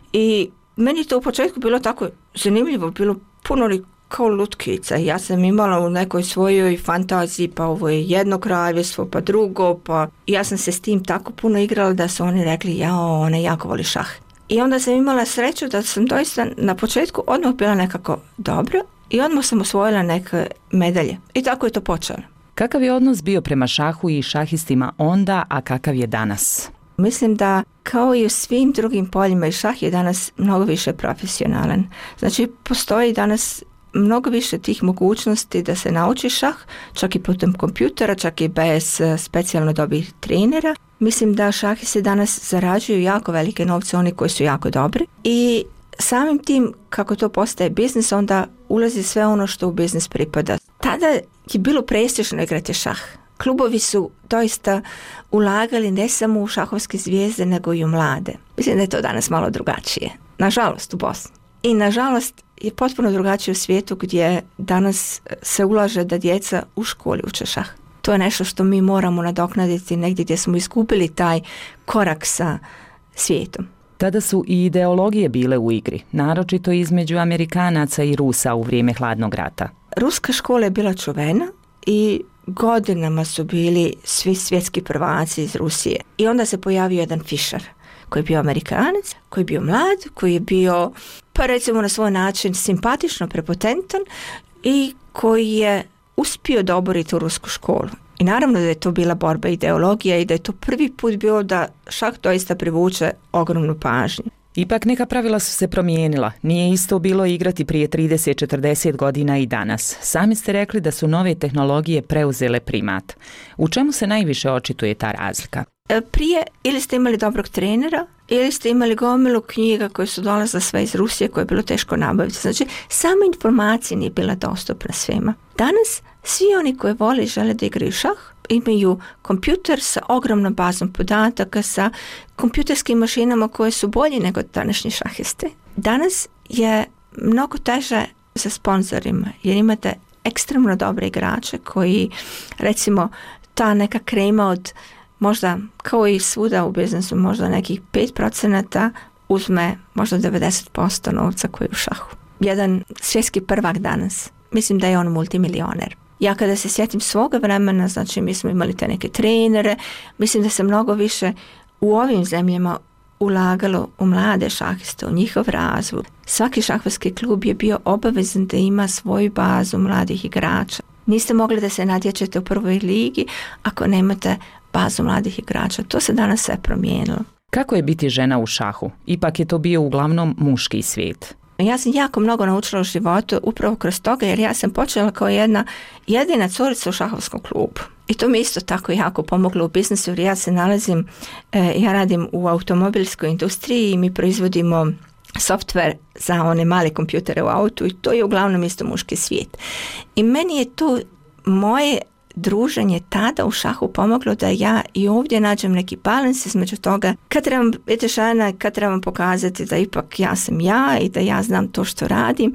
i meni to u početku bilo tako zanimljivo, bilo puno li kao lutkica. Ja sam imala u nekoj svojoj fantaziji, pa ovo je jedno kraljevstvo, pa drugo, pa ja sam se s tim tako puno igrala da su oni rekli, jao, ona jako voli šah. I onda sam imala sreću da sam doista na početku odmah bila nekako dobro i odmah sam osvojila neke medalje. I tako je to počelo. Kakav je odnos bio prema šahu i šahistima onda, a kakav je danas? Mislim da kao i u svim drugim poljima i šah je danas mnogo više profesionalan. Znači postoji danas mnogo više tih mogućnosti da se nauči šah, čak i putem kompjutera, čak i bez specijalno dobrih trenera. Mislim da šahisti danas zarađuju jako velike novce, oni koji su jako dobri. I samim tim, kako to postaje biznis, onda ulazi sve ono što u biznis pripada. Tada je bilo prestižno igrati šah. Klubovi su doista ulagali ne samo u šahovske zvijezde, nego i u mlade. Mislim da je to danas malo drugačije. Nažalost u Bosni. I nažalost je potpuno drugačije u svijetu gdje danas se ulaže da djeca u školi uče šah. To je nešto što mi moramo nadoknaditi negdje gdje smo izgubili taj korak sa svijetom. Tada su i ideologije bile u igri, naročito između Amerikanaca i Rusa u vrijeme hladnog rata. Ruska škola je bila čuvena i godinama su bili svi svjetski prvaci iz Rusije. I onda se pojavio jedan Fischer, koji je bio Amerikanac, koji je bio mlad, koji je bio, pa recimo na svoj način, simpatično prepotentan, i koji je uspio da obori tu rusku školu. I naravno da je to bila borba ideologija i da je to prvi put bilo da šah doista privuče ogromnu pažnju. Ipak neka pravila su se promijenila. Nije isto bilo igrati prije trideset četrdeset godina i danas. Sami ste rekli da su nove tehnologije preuzele primat. U čemu se najviše očituje ta razlika? Prije ili ste imali dobrog trenera ili ste imali gomilu knjiga koje su dolazile sve iz Rusije koje je bilo teško nabaviti. Znači, sama informacija nije bila dostupna svima. Danas svi oni koji vole i žele da igraju šah imaju kompjuter sa ogromnom bazom podataka, sa kompjuterskim mašinama koje su bolje nego današnji šahiste. Danas je mnogo teže sa sponzorima jer imate ekstremno dobre igrače koji, recimo, ta neka krema od možda, kao i svuda u biznisu, možda nekih pet procenata uzme možda devedeset posto novca koji je u šahu. Jedan svjetski prvak danas, mislim da je on multimilioner. Ja kada se sjetim svoga vremena, znači mi smo imali te neke trenere, mislim da se mnogo više u ovim zemljama ulagalo u mlade šahiste, u njihov razvoj. Svaki šahvarski klub je bio obavezan da ima svoju bazu mladih igrača. Niste mogli da se natječete u prvoj ligi ako nemate bazu mladih igrača. To se danas sve promijenilo. Kako je biti žena u šahu? Ipak je to bio uglavnom muški svijet. Ja sam jako mnogo naučila u životu upravo kroz toga jer ja sam počela kao jedna jedina curica u šahovskom klubu. I to mi isto tako jako pomoglo u biznisu jer ja se nalazim, eh, ja radim u automobilskoj industriji i mi proizvodimo software za one male kompjutere u autu i to je uglavnom isto muški svijet. I meni je to moje druženje tada u šahu pomoglo da ja i ovdje nađem neki balans između toga kad trebam biti žena, kad trebam pokazati da ipak ja sam ja i da ja znam to što radim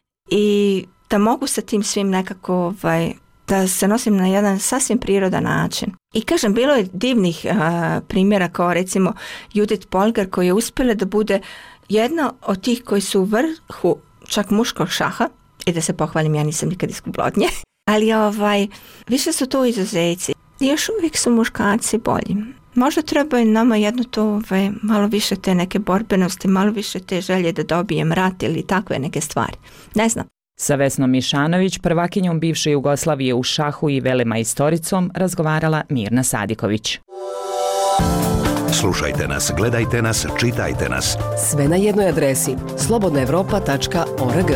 i da mogu sa tim svim nekako ovaj, da se nosim na jedan sasvim prirodan način. I kažem, bilo je divnih a, primjera kao recimo Judith Polgar koja je uspjela da bude jedna od tih koji su u vrhu čak muškog šaha i da se pohvalim, ja nisam nikad iz Kublodnje. Ali ovaj, više su to izuzeci. Još uvijek su muškarci bolji. Možda treba i nama jedno to ovaj, malo više te neke borbenosti, malo više te želje da dobijem rat ili takve neke stvari. Ne znam. Sa Vesnom Mišanović, prvakinjom bivše Jugoslavije u šahu i velemajstoricom, razgovarala Mirna Sadiković. Slušajte nas, gledajte nas, čitajte nas. Sve na jednoj adresi slobodna evropa tačka org.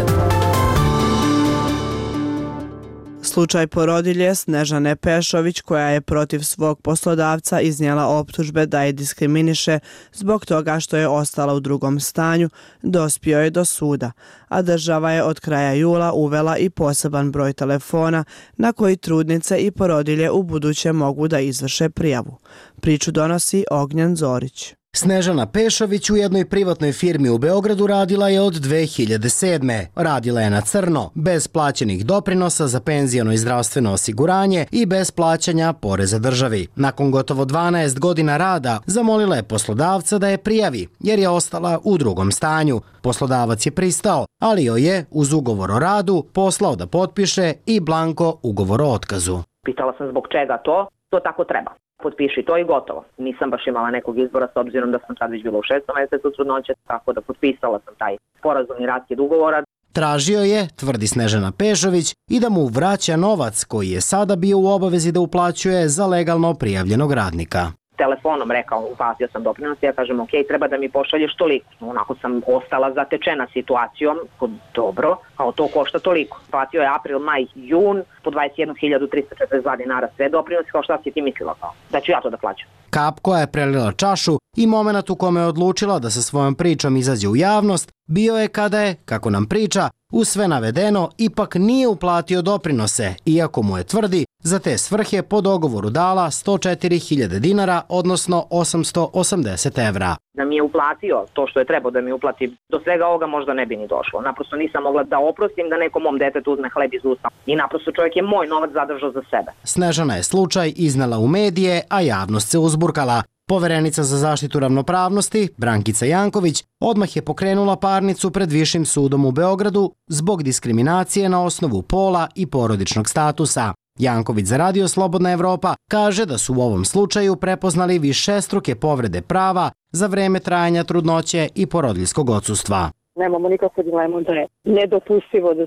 Slučaj porodilje Snežane Pešović koja je protiv svog poslodavca iznijela optužbe da je diskriminiše zbog toga što je ostala u drugom stanju, dospio je do suda, a država je od kraja jula uvela i poseban broj telefona na koji trudnice i porodilje u buduće mogu da izvrše prijavu. Priču donosi Ognjen Zorić. Snežana Pešović u jednoj privatnoj firmi u Beogradu radila je od dve hiljade sedme. Radila je na crno, bez plaćenih doprinosa za penzijano i zdravstveno osiguranje i bez plaćanja poreza državi. Nakon gotovo dvanaest godina rada zamolila je poslodavca da je prijavi, jer je ostala u drugom stanju. Poslodavac je pristao, ali joj je uz ugovor o radu poslao da potpiše i blanko ugovor o otkazu. Pitala sam zbog čega to, to tako treba. Potpiši to i gotovo. Nisam baš imala nekog izbora s obzirom da sam sad već bila u šestom mjesecu trudnoće, tako da potpisala sam taj sporazumni raskid ugovora. Tražio je, tvrdi Snežana Pešović, i da mu vraća novac koji je sada bio u obavezi da uplaćuje za legalno prijavljenog radnika. Telefonom rekao, uplatio sam doprinos, ja kažem ok, treba da mi pošalješ toliko. Onako sam ostala zatečena situacijom, dobro, kao to košta toliko. Platio je april, maj, jun, po dvadeset jednu hiljadu trista četrdeset dva dinara sve doprinosi, kao šta si ti mislila kao, da ću ja to da plaćam. Kap koja je prelila čašu i moment u kome je odlučila da sa svojom pričom izađe u javnost, bio je kada je, kako nam priča, uz sve navedeno ipak nije uplatio doprinose, iako mu je tvrdi za te svrhe po dogovoru dala sto četiri hiljade dinara, odnosno osamsto osamdeset evra. Da mi je uplatio to što je trebao da mi uplati, do svega ovoga možda ne bi ni došlo. Naprosto nisam mogla da oprostim da nekom mom detetu uzme hleb iz usta. I naprosto čovjek je moj novac zadržao za sebe. Snežana je slučaj iznala u medije, a javnost se uzburkala. Poverenica za zaštitu ravnopravnosti, Brankica Janković, odmah je pokrenula parnicu pred Višim sudom u Beogradu zbog diskriminacije na osnovu pola i porodičnog statusa. Janković za Radio Slobodna Evropa kaže da su u ovom slučaju prepoznali višestruke povrede prava za vreme trajanja trudnoće i porodiljskog odsustva. Nemamo nikakvu dilemu da je nedopustivo da se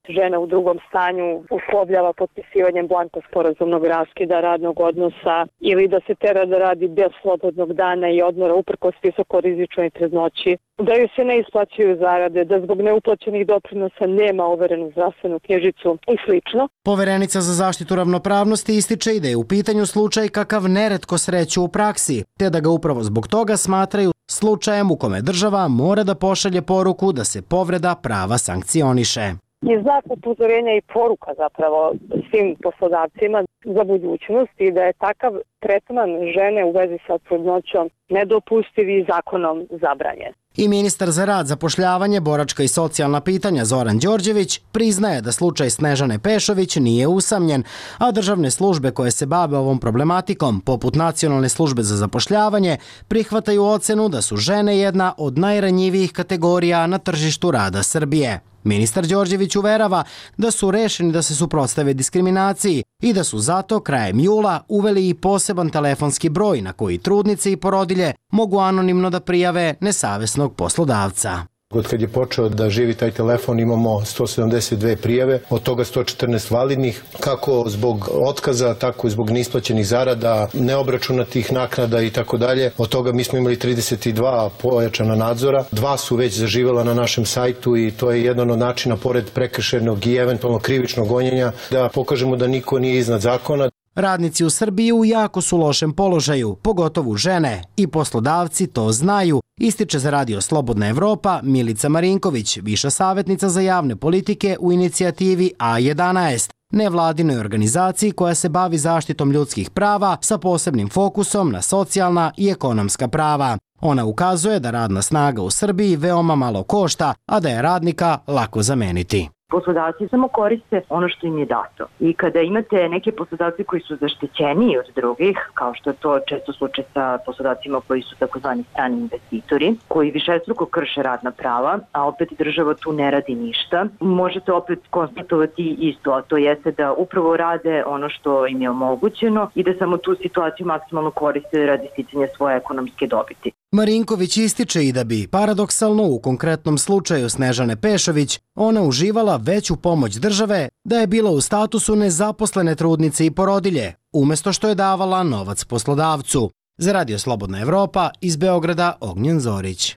žena u drugom stanju uslovljava potpisivanjem blanko sporazumnog raskida radnog odnosa ili da se tera da radi bez slobodnog dana i odmora uprkos visokorizičnoj trudnoći, da joj se ne isplaćuju zarade, da zbog neuplaćenih doprinosa nema overenu zdravstvenu knjižicu i slično. Poverenica za zaštitu ravnopravnosti ističe i da je u pitanju slučaj kakav neretko sreću u praksi, te da ga upravo zbog toga smatraju slučajem u kome država mora da pošalje poruku da se povreda prava sankcioniše. Je znak upozorenja i poruka zapravo svim poslodavcima za budućnost i da je takav tretman žene u vezi sa trudnoćom nedopustiv i zakonom zabranjen. I ministar za rad, zapošljavanje, boračka i socijalna pitanja Zoran Đorđević priznaje da slučaj Snežane Pešović nije usamljen, a državne službe koje se bave ovom problematikom, poput Nacionalne službe za zapošljavanje, prihvataju ocenu da su žene jedna od najranjivijih kategorija na tržištu rada Srbije. Ministar Đorđević uverava da su rešeni da se suprotstave diskriminaciji i da su zato krajem jula uveli i poseban telefonski broj na koji trudnice i porodilje mogu anonimno da prijave nesavesnog poslodavca. Od kad je počeo da živi taj telefon imamo sto sedamdeset dve prijave, od toga sto četrnaest validnih, kako zbog otkaza, tako i zbog neisplaćenih zarada, neobračunatih naknada i tako dalje. Od toga mi smo imali trideset dva pojačana nadzora, dva su već zaživela na našem sajtu i to je jedan od načina, pored prekršajnog i eventualno krivičnog gonjenja, da pokažemo da niko nije iznad zakona. Radnici u Srbiji u jako su lošem položaju, pogotovo žene, i poslodavci to znaju, ističe za Radio Slobodna Evropa Milica Marinković, viša savjetnica za javne politike u inicijativi A jedanaest, nevladinoj organizaciji koja se bavi zaštitom ljudskih prava sa posebnim fokusom na socijalna i ekonomska prava. Ona ukazuje da radna snaga u Srbiji veoma malo košta, a da je radnika lako zameniti. Poslodavci samo koriste ono što im je dato. I kada imate neke poslodavce koji su zaštićeniji od drugih, kao što je to često slučaj sa poslodavcima koji su takozvani strani investitori, koji višestruko krše radna prava, a opet država tu ne radi ništa, možete opet konstatovati isto, a to jeste da upravo rade ono što im je omogućeno i da samo tu situaciju maksimalno koriste radi sticanja svoje ekonomske dobiti. Marinković ističe i da bi, paradoksalno u konkretnom slučaju Snežane Pešović, ona uživala veću pomoć države da je bila u statusu nezaposlene trudnice i porodilje, umjesto što je davala novac poslodavcu. Za Radio Slobodna Evropa iz Beograda Ognjen Zorić.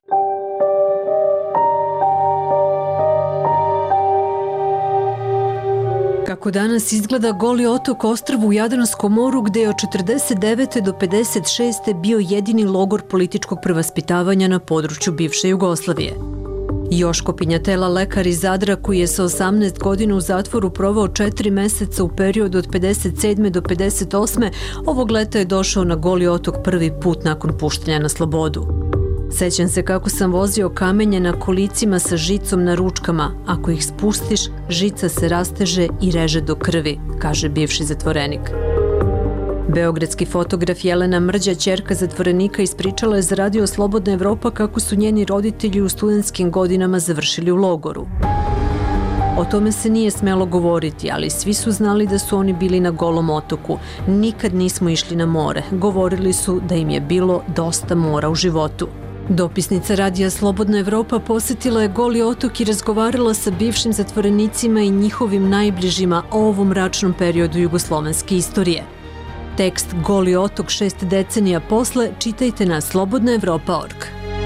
Kako danas izgleda Goli otok ostrv u Jadranskom moru gde je od četrdeset devete do pedeset šeste bio jedini logor političkog prevaspitavanja na području bivše Jugoslavije. Joško Pinjatela, lekar iz Zadra koji je sa osamnaest godina u zatvoru provao četiri meseca u periodu od pedeset sedme do pedeset osme, ovog leta je došao na Goli otok prvi put nakon puštanja na slobodu. Sećam se kako sam vozio kamenje na kolicima sa žicom na ručkama. Ako ih spustiš, žica se rasteže i reže do krvi, kaže bivši zatvorenik. Beogradski fotograf Jelena Mrđa, ćerka zatvorenika, ispričala je za Radio Slobodna Evropa kako su njeni roditelji u studentskim godinama završili u logoru. O tome se nije smelo govoriti, ali svi su znali da su oni bili na Golom otoku. Nikad nismo išli na more. Govorili su da im je bilo dosta mora u životu. Dopisnica Radija Slobodna Evropa posjetila je Goli otok i razgovarala sa bivšim zatvorenicima i njihovim najbližima o ovom mračnom periodu jugoslovenske istorije. Tekst Goli otok šest decenija posle čitajte na slobodna evropa tačka org.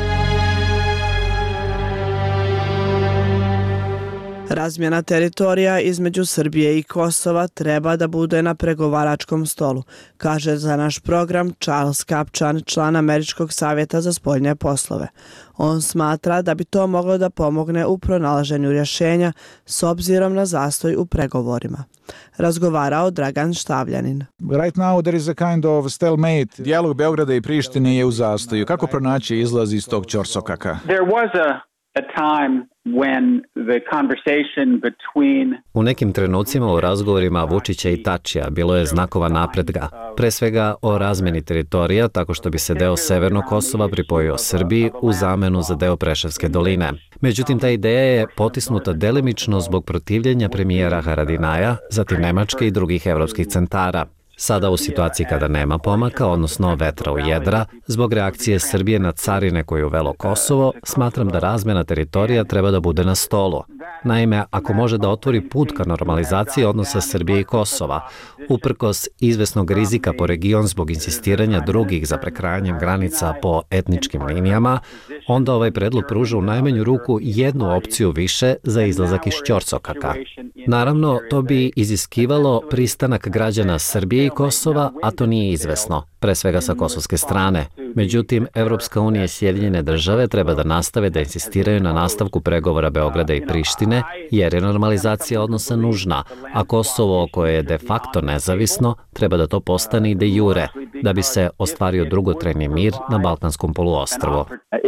Razmjena teritorija između Srbije i Kosova treba da bude na pregovaračkom stolu, kaže za naš program Charles Kapčan, član Američkog savjeta za spoljne poslove. On smatra da bi to moglo da pomogne u pronalaženju rješenja s obzirom na zastoj u pregovorima. Razgovarao Dragan Štavljanin. Right now there is a kind of stalemate. Dijalog Beograda i Prištine je u zastoju. Kako pronaći izlaz iz tog ćorsokaka? There was a a time when the conversation between U nekim trenucima u razgovorima Vučića i Tačija bilo je znakova napretka, pre svega o razmeni teritorija tako što bi se deo Severnog Kosova pripojio Srbiji u zamenu za deo Preševske doline. Međutim, ta ideja je potisnuta delimično zbog protivljenja premijera Haradinaja, zatim Nemačke i drugih evropskih centara. Sada u situaciji kada nema pomaka, odnosno vetra u jedra, zbog reakcije Srbije na carine koju uvelo Kosovo, smatram da razmena teritorija treba da bude na stolu. Naime, ako može da otvori put ka normalizaciji odnosa Srbije i Kosova, uprkos izvesnog rizika po region zbog insistiranja drugih za prekrajanjem granica po etničkim linijama, onda ovaj predlog pruža u najmanju ruku jednu opciju više za izlazak iz ćorsokaka. Naravno, to bi iziskivalo pristanak građana Srbije i Kosova, a to nije izvesno, pre svega sa kosovske strane. Međutim, Evropska unija i Sjedinjene države treba da nastave da insistiraju na nastavku pregovora Beograda i Prištine, jer je normalizacija odnosa nužna, a Kosovo, koje je de facto nezavisno, treba da to postane i de jure, da bi se ostvario dugotrajni mir na Balkanskom poluostrvu.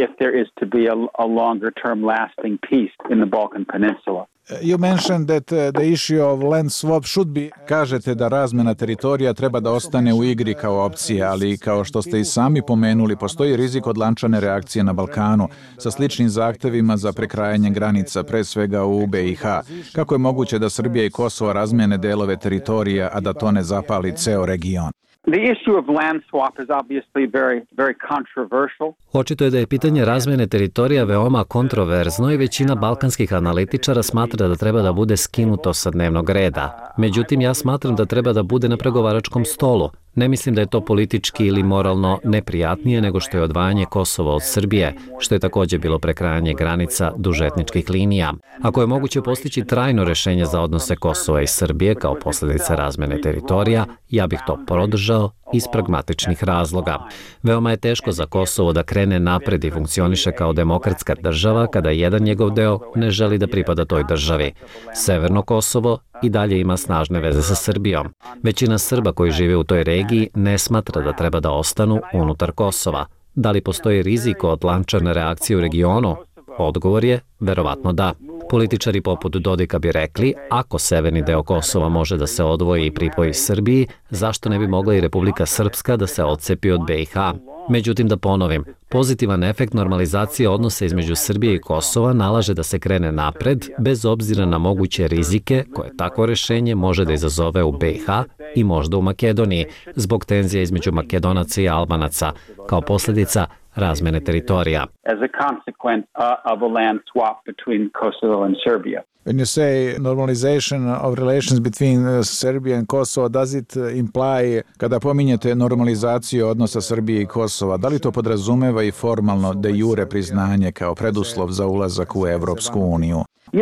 You mentioned that the issue of land swap should be... Kažete da razmena teritorija treba da ostane u igri kao opcija, ali kao što ste i sami pomenuli, postoji rizik od lančane reakcije na Balkanu sa sličnim zahtevima za prekrajanje granica, pre svega u B i H. Kako je moguće da Srbija i Kosovo razmene delove teritorija, a da to ne zapali ceo region? The issue of land swap is obviously very, very controversial. Očito je da je pitanje razmene teritorija veoma kontroverzno i većina balkanskih analitičara smatra da treba da bude skinuto sa dnevnog reda. Međutim, ja smatram da treba da bude na pregovaračkom stolu. Ne mislim da je to politički ili moralno neprijatnije nego što je odvajanje Kosova od Srbije, što je također bilo prekrajanje granica duž etničkih linija. Ako je moguće postići trajno rešenje za odnose Kosova i Srbije kao posljedica razmene teritorija, ja bih to podržao iz pragmatičnih razloga. Veoma je teško za Kosovo da krene napred i funkcioniše kao demokratska država kada jedan njegov deo ne želi da pripada toj državi. Severno Kosovo i dalje ima snažne veze sa Srbijom. Većina Srba koji žive u toj regiji ne smatra da treba da ostanu unutar Kosova. Da li postoji rizik od lančane reakcije u regionu? Odgovor je verovatno da. Političari poput Dodika bi rekli, ako severni deo Kosova može da se odvoji i pripoji Srbiji, zašto ne bi mogla i Republika Srpska da se odcepi od B i H? Međutim, da ponovim, pozitivan efekt normalizacije odnosa između Srbije i Kosova nalaže da se krene napred, bez obzira na moguće rizike koje takvo rešenje može da izazove u B i H i možda u Makedoniji, zbog tenzija između Makedonaca i Albanaca, kao posljedica razmene teritorija. As a consequence uh, of a land swap between Kosovo and Serbia. When you say normalization of relations between uh, Serbia and Kosovo, does it imply, kada pominjete normalizaciju odnosa Srbije i Kosova, da li to podrazumeva i formalno de jure priznanje kao preduslov za ulazak u Evropsku uniju?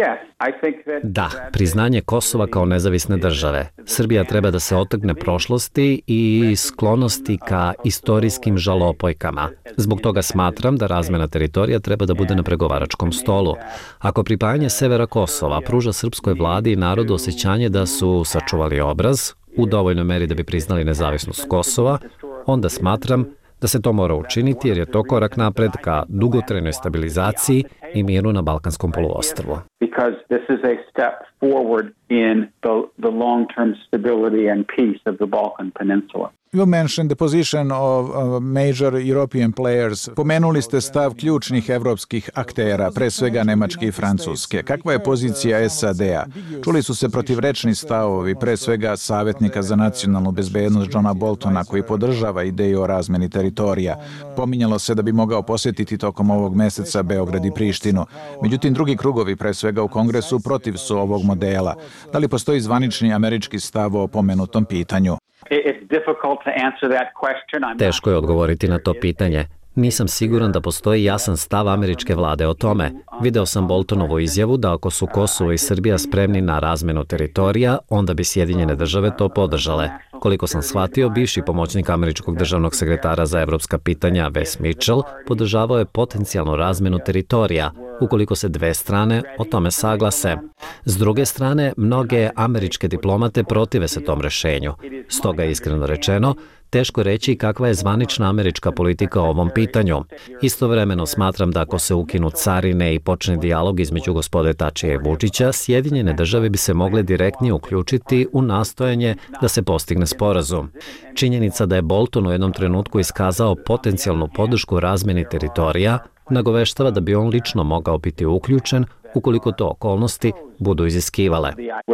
Da, priznanje Kosova kao nezavisne države. Srbija treba da se otrgne prošlosti i sklonosti ka istorijskim žalopojkama. Zbog toga smatram da razmena teritorija treba da bude na pregovaračkom stolu. Ako pripajanje severa Kosova pruža srpskoj vladi i narodu osjećanje da su sačuvali obraz u dovoljnoj meri da bi priznali nezavisnost Kosova, onda smatram da se to mora učiniti jer je to korak napred ka dugotrajnoj stabilizaciji i miru na Balkanskom poluostrvu. Because this is a step forward in the, the long-term stability and peace of the Balkan Peninsula. You mentioned the position of uh, major European players. Pomenuli ste stav ključnih evropskih aktera, pre svega Nemačke i Francuske. Kakva je pozicija S A D-a? Čuli su se protivrečni stavovi, pre svega savjetnika za nacionalnu bezbednost Johna Boltona, koji podržava ideju o razmeni teritorija. Pominjalo se da bi mogao posjetiti tokom ovog meseca Beograd i Prištinu. Međutim, drugi krugovi, pre svega u Kongresu, protiv su ovog modela. Da li postoji zvanični američki stav o pomenutom pitanju? Teško je odgovoriti na to pitanje. Nisam siguran da postoji jasan stav američke vlade o tome. Video sam Boltonovu izjavu da ako su Kosovo i Srbija spremni na razmenu teritorija, onda bi Sjedinjene države to podržale. Koliko sam shvatio, bivši pomoćnik američkog državnog sekretara za evropska pitanja Wes Mitchell podržavao je potencijalnu razmenu teritorija, ukoliko se dve strane o tome saglase. S druge strane, mnoge američke diplomate protive se tom rešenju. Stoga, iskreno rečeno, teško reći kakva je zvanična američka politika o ovom pitanju. Istovremeno smatram da ako se ukinu carine i počne dijalog između gospode Tačija i Vučića, Sjedinjene države bi se mogle direktnije uključiti u nastojanje da se postigne sporazum. Činjenica da je Bolton u jednom trenutku iskazao potencijalnu podršku razmeni teritorija nagoveštava da bi on lično mogao biti uključen ukoliko to okolnosti budu iziskivale.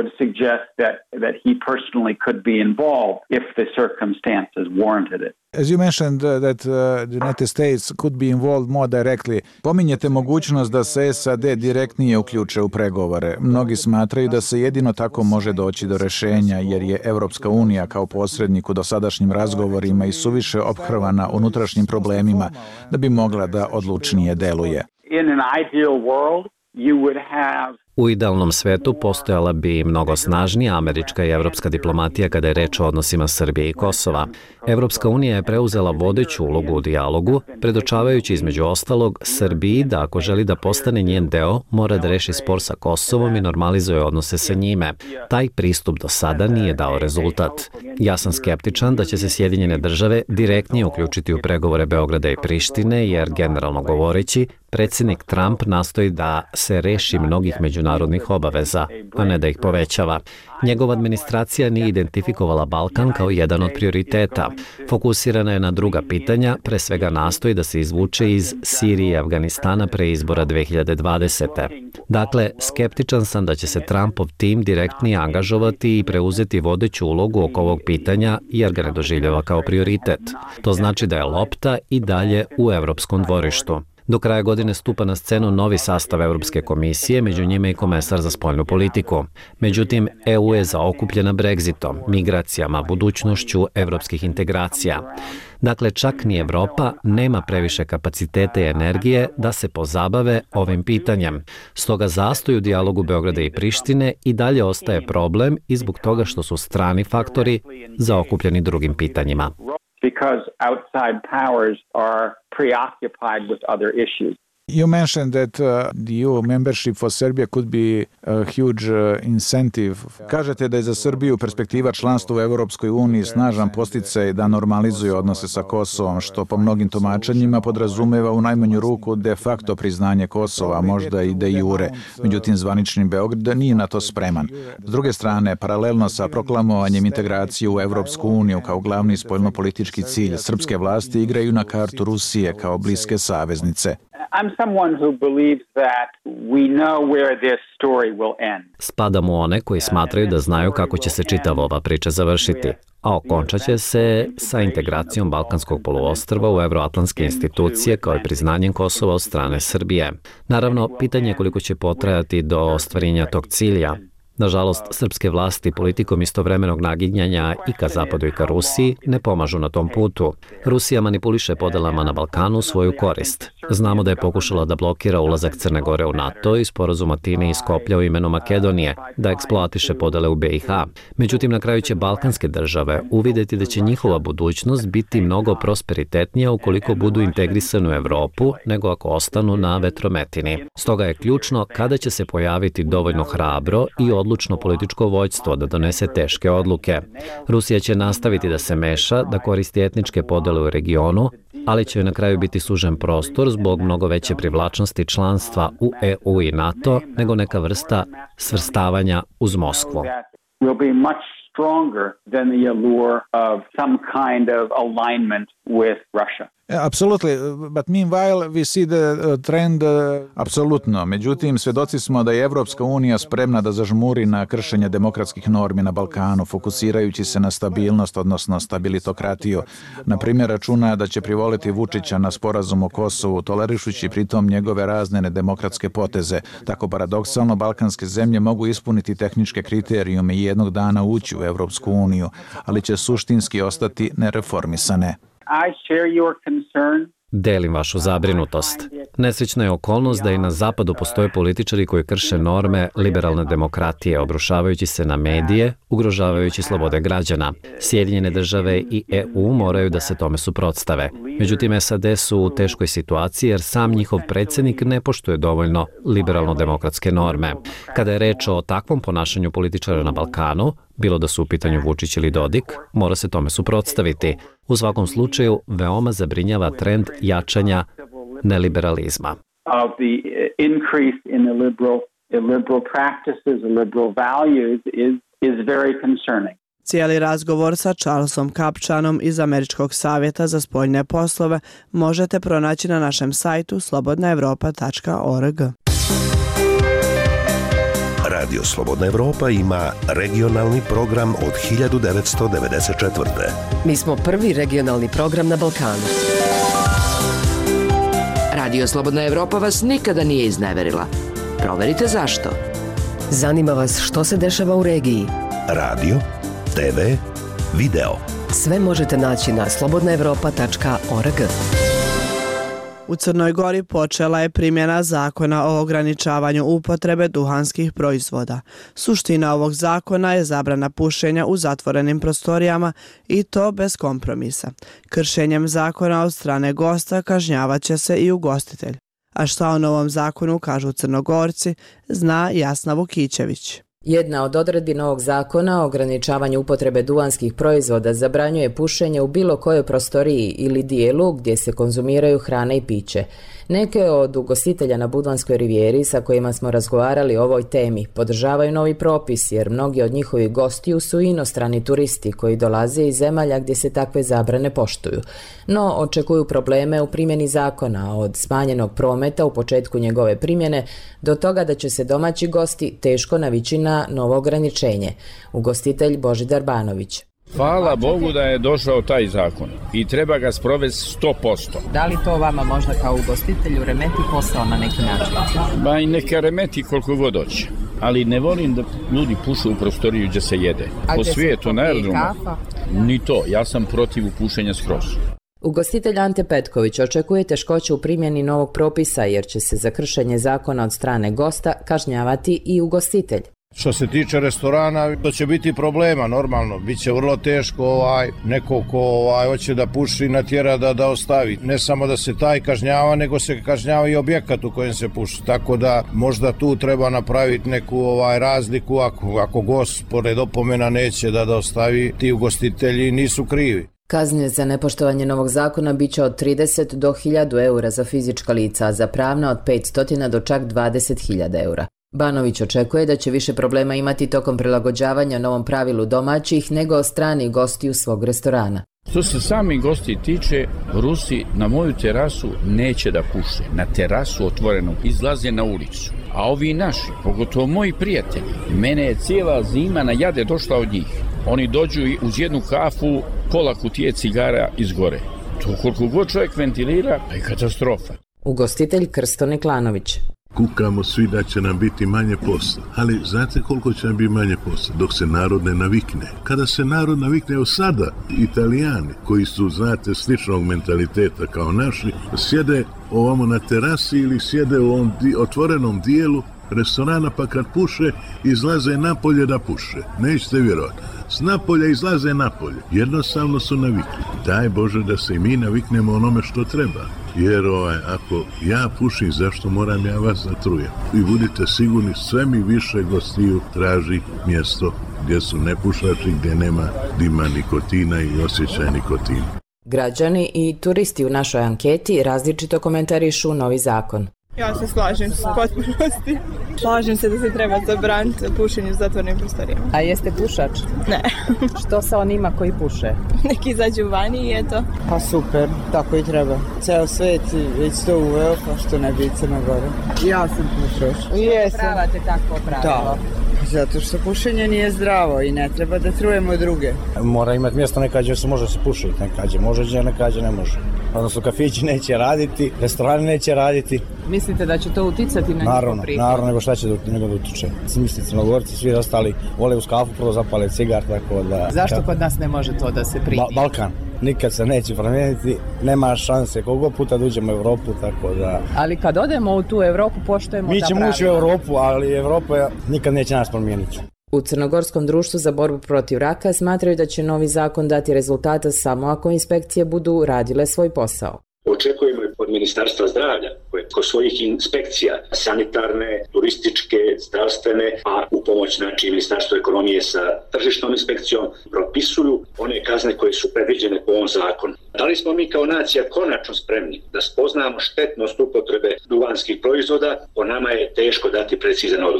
As you mentioned that uh, the United States could be involved more directly, pominjete mogućnost da se S A D direktnije uključe u pregovore. Mnogi smatraju da se jedino tako može doći do rešenja, jer je Evropska unija kao posrednik u dosadašnjim razgovorima i suviše ophrvana unutrašnjim problemima da bi mogla da odlučnije deluje. In an ideal world, you would have U idealnom svetu postojala bi mnogo snažnija američka i evropska diplomatija kada je reč o odnosima Srbije i Kosova. Evropska unija je preuzela vodeću ulogu u dijalogu, predočavajući između ostalog Srbiji da ako želi da postane njen deo, mora da reši spor sa Kosovom i normalizuje odnose sa njime. Taj pristup do sada nije dao rezultat. Ja sam skeptičan da će se Sjedinjene države direktnije uključiti u pregovore Beograda i Prištine, jer generalno govoreći, predsjednik Trump nastoji da se reši mnogih međunarodnih obaveza, a ne da ih povećava. Njegova administracija nije identifikovala Balkan kao jedan od prioriteta. Fokusirana je na druga pitanja, pre svega nastoji da se izvuče iz Sirije i Afganistana pre izbora dve hiljade dvadesete. Dakle, skeptičan sam da će se Trumpov tim direktnije angažovati i preuzeti vodeću ulogu oko ovog pitanja, jer ga ne doživljava kao prioritet. To znači da je lopta i dalje u evropskom dvorištu. Do kraja godine stupa na scenu novi sastav Evropske komisije, među njima i komesar za spoljnu politiku. Međutim, E U je zaokupljena Brexitom, migracijama, budućnošću evropskih integracija. Dakle, čak ni Evropa nema previše kapacitete i energije da se pozabave ovim pitanjem. Stoga zastoj u dijalogu Beograda i Prištine i dalje ostaje problem i zbog toga što su strani faktori zaokupljeni drugim pitanjima. Because outside powers are preoccupied with other issues. You mentioned that uh, the E U membership for Serbia could be a huge uh, incentive. Kažete da je za Srbiju perspektiva članstva u Evropskoj uniji snažan podsticaj da normalizuje odnose sa Kosovom, što po mnogim tumačenjima podrazumeva u najmanju ruku de facto priznanje Kosova, možda i de jure. Međutim, zvanični Beograd nije na to spreman. S druge strane, paralelno sa proklamovanjem integracije u Evropsku uniju kao glavni spoljnopolitički cilj, srpske vlasti igraju na kartu Rusije kao bliske saveznice. I'm someone who believes that we know where this story will end. Spadam u one koji smatraju da znaju kako će se čitava ova priča završiti, a okončat će se sa integracijom Balkanskog poluostrva u evroatlantske institucije kao i priznanjem Kosova od strane Srbije. Naravno, pitanje je koliko će potrajati do ostvarenja tog cilja. Nažalost, srpske vlasti politikom istovremenog naginjanja i ka Zapadu i ka Rusiji ne pomažu na tom putu. Rusija manipuliše podelama na Balkanu u svoju korist. Znamo da je pokušala da blokira ulazak Crne Gore u NATO i sporazum Atine i Skoplja u imenu Makedonije, da eksploatiše podele u B i H. Međutim, na kraju će balkanske države uvideti da će njihova budućnost biti mnogo prosperitetnija ukoliko budu integrisani u Evropu nego ako ostanu na vetrometini. Stoga je ključno kada će se pojaviti dovoljno hrabro i odlučno političko vođstvo da donese teške odluke. Rusija će nastaviti da se meša, da koristi etničke podele u regionu, ali će joj na kraju biti sužen prostor zbog mnogo veće privlačnosti članstva u E U i NATO nego neka vrsta svrstavanja uz Moskvu. Stronger than the allure of some kind of alignment with Russia. Absolutely, but meanwhile we see the trend uh, apsolutno. Međutim, svjedoci smo da je Evropska unija spremna da zažmuri na kršenje demokratskih normi na Balkanu, fokusirajući se na stabilnost, odnosno stabilitokratiju. Na primjer, računa da će privoliti Vučića na sporazum o Kosovu, tolerišući pritom njegove razne nedemokratske poteze. Tako paradoksalno, balkanske zemlje mogu ispuniti tehničke kriterijume i jednog dana ući u Evropsku uniju, ali će suštinski ostati nereformisane. I share your concern. Delim vašu zabrinutost. Nesrećna je okolnost da i na zapadu postoje političari koji krše norme liberalne demokratije, obrušavajući se na medije, ugrožavajući slobode građana. Sjedinjene države i E U moraju da se tome suprotstave. Međutim, S A D su u teškoj situaciji jer sam njihov predsjednik ne poštuje dovoljno liberalno-demokratske norme. Kada je reč o takvom ponašanju političara na Balkanu, bilo da su u pitanju Vučić ili Dodik, mora se tome suprotstaviti. U svakom slučaju, veoma zabrinjava trend jačanja neliberalizma. Of the increase in the liberal, liberal practices, liberal values is, is very concerning. Cijeli razgovor sa Charlesom Kapčanom iz Američkog savjeta za spoljne poslove možete pronaći na našem sajtu slobodna evropa tačka org. Radio Slobodna Evropa ima regionalni program od hiljadu devetsto devedeset četvrte. Mi smo prvi regionalni program na Balkanu. Radio Slobodna Evropa vas nikada nije izneverila. Proverite zašto. Zanima vas što se dešava u regiji. Radio, te ve, video. Sve možete naći na slobodna evropa tačka org. U Crnoj Gori počela je primjena zakona o ograničavanju upotrebe duhanskih proizvoda. Suština ovog zakona je zabrana pušenja u zatvorenim prostorijama i to bez kompromisa. Kršenjem zakona od strane gosta kažnjavaće se i ugostitelj. A šta o novom zakonu kažu Crnogorci, zna Jasna Vukićević. Jedna od odredbi novog zakona o ograničavanju upotrebe duvanskih proizvoda zabranjuje pušenje u bilo kojoj prostoriji ili dijelu gdje se konzumiraju hrana i piće. Neke od ugostitelja na Budvanskoj rivijeri sa kojima smo razgovarali o ovoj temi podržavaju novi propis jer mnogi od njihovih gostiju su inostrani turisti koji dolaze iz zemalja gdje se takve zabrane poštuju. No, očekuju probleme u primjeni zakona od smanjenog prometa u početku njegove primjene do toga da će se domaći gosti teško navići na novo ograničenje. Ugostitelj Božidar Banović. Hvala Bogu da je došao taj zakon i treba ga sprovesti sto posto. Da li to vama možda kao ugostitelju remeti posao na neki način? Ba i neka remeti koliko god hoće, ali ne volim da ljudi pušu u prostoriju gdje se jede. A po svijetu, na aerodromu, ni to, ja sam protiv pušenja skroz. Ugostitelj Ante Petković očekuje teškoće u primjeni novog propisa jer će se za kršenje zakona od strane gosta kažnjavati i ugostitelj. Što se tiče restorana, to će biti problema, normalno. Biće vrlo teško ovaj, neko ko ovaj, hoće da puši natjera da, da ostavi. Ne samo da se taj kažnjava, nego se kažnjava i objekat u kojem se puši. Tako da možda tu treba napraviti neku ovaj, razliku. Ako, ako gost pored opomena neće da, da ostavi, ti ugostitelji nisu krivi. Kazne za nepoštovanje novog zakona biće od trideset do hiljadu eura za fizička lica, a za pravna od petsto do čak dvadeset hiljada eura. Banović očekuje da će više problema imati tokom prilagođavanja novom pravilu domaćih nego strani gosti u svog restorana. Što se sami gosti tiče, Rusi na moju terasu neće da puše. Na terasu otvorenu izlaze na ulicu. A ovi naši, pogotovo moji prijatelji, mene je cijela zima na jade došla od njih. Oni dođu uz jednu kafu, pola kutije cigara izgore. To koliko god čovjek ventilira, pa je katastrofa. Ugostitelj Krsto Niklanović. Kukamo svi da će nam biti manje posla, ali znate koliko će nam biti manje posla? Dok se narod ne navikne. Kada se narod navikne, evo sada, Italijani, koji su, znate, sličnog mentaliteta kao naši, sjede ovamo na terasi ili sjede u ovom di, otvorenom dijelu restorana, pa kad puše, izlaze napolje da puše. Nećete vjerovati. S napolja izlaze napolje. Jednostavno su navikli. Daj Bože da se i mi naviknemo onome što treba. Jer ovaj, ako ja pušim, zašto moram ja vas da trujem? I budite sigurni, sve mi više gostiju traži mjesto gdje su nepušači, gdje nema dima nikotina i osjećaja nikotina. Građani i turisti u našoj anketi različito komentarišu novi zakon. Ja se slažem s potpunosti. Slažem se da se treba zabraniti pušenje u zatvorenim prostorijama. A jeste pušač? Ne. Što sa onima koji puše? Neki izađu vani i eto. Pa super, tako i treba. Ceo svet već to uveo, pa što ne bi Crna Gora. Ja sam pušač. Jesam. Pravate takvo pravilo? Da. Zato što pušenje nije zdravo i ne treba da trujemo druge. Mora imati mjesto neka gdje se može se pušiti, neka gdje može, neka gdje ne može. Odnosno kafići neće raditi, restorani neće raditi. Mislite da će to uticati na naravno, prihod? Naravno, nego šta će da, nego da utiče. Misli Crnogorci, svi ostali vole uz kafu, prvo zapale cigar, tako da... Zašto ja, kod nas ne može to da se primi? Ba, Balkan. Nikad se neće promijeniti, nema šanse koliko puta da uđemo u Evropu, tako da... Ali kad odemo u tu Evropu, poštujemo ta Mi ćemo pravila. ući u Evropu, ali Evropa nikad neće nas promijeniti. U Crnogorskom društvu za borbu protiv raka smatraju da će novi zakon dati rezultata samo ako inspekcije budu radile svoj posao. Očekujemo i od Ministarstva zdravlja, koje kod svojih inspekcija, sanitarne, turističke, zdravstvene, a u pomoć znači Ministarstvo ekonomije sa tržišnom inspekcijom, propisuju one kazne koje su predviđene po ovom zakonu. Da li smo mi kao nacija konačno spremni da spoznamo štetnost upotrebe duvanskih proizvoda, po nama je teško dati precizan odgovor.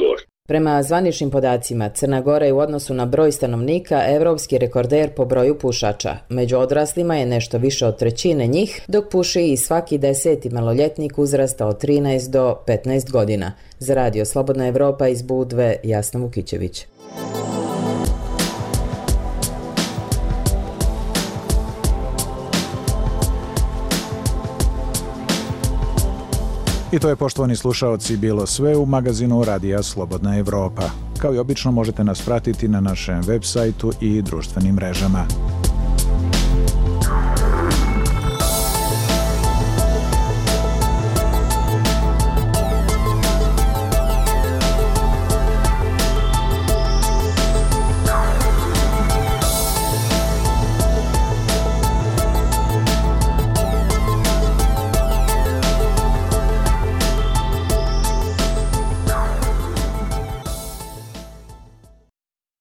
Prema zvaničnim podacima, Crna Gora je u odnosu na broj stanovnika evropski rekorder po broju pušača. Među odraslima je nešto više od trećine njih, dok puši i svaki deseti maloljetnik uzrasta od trinaest do petnaest godina. Za radio Slobodna Evropa iz Budve, Jasna Vukićević. I to je, poštovani slušaoci, bilo sve u magazinu Radija Slobodna Evropa. Kao i obično možete nas pratiti na našem web sajtu i društvenim mrežama.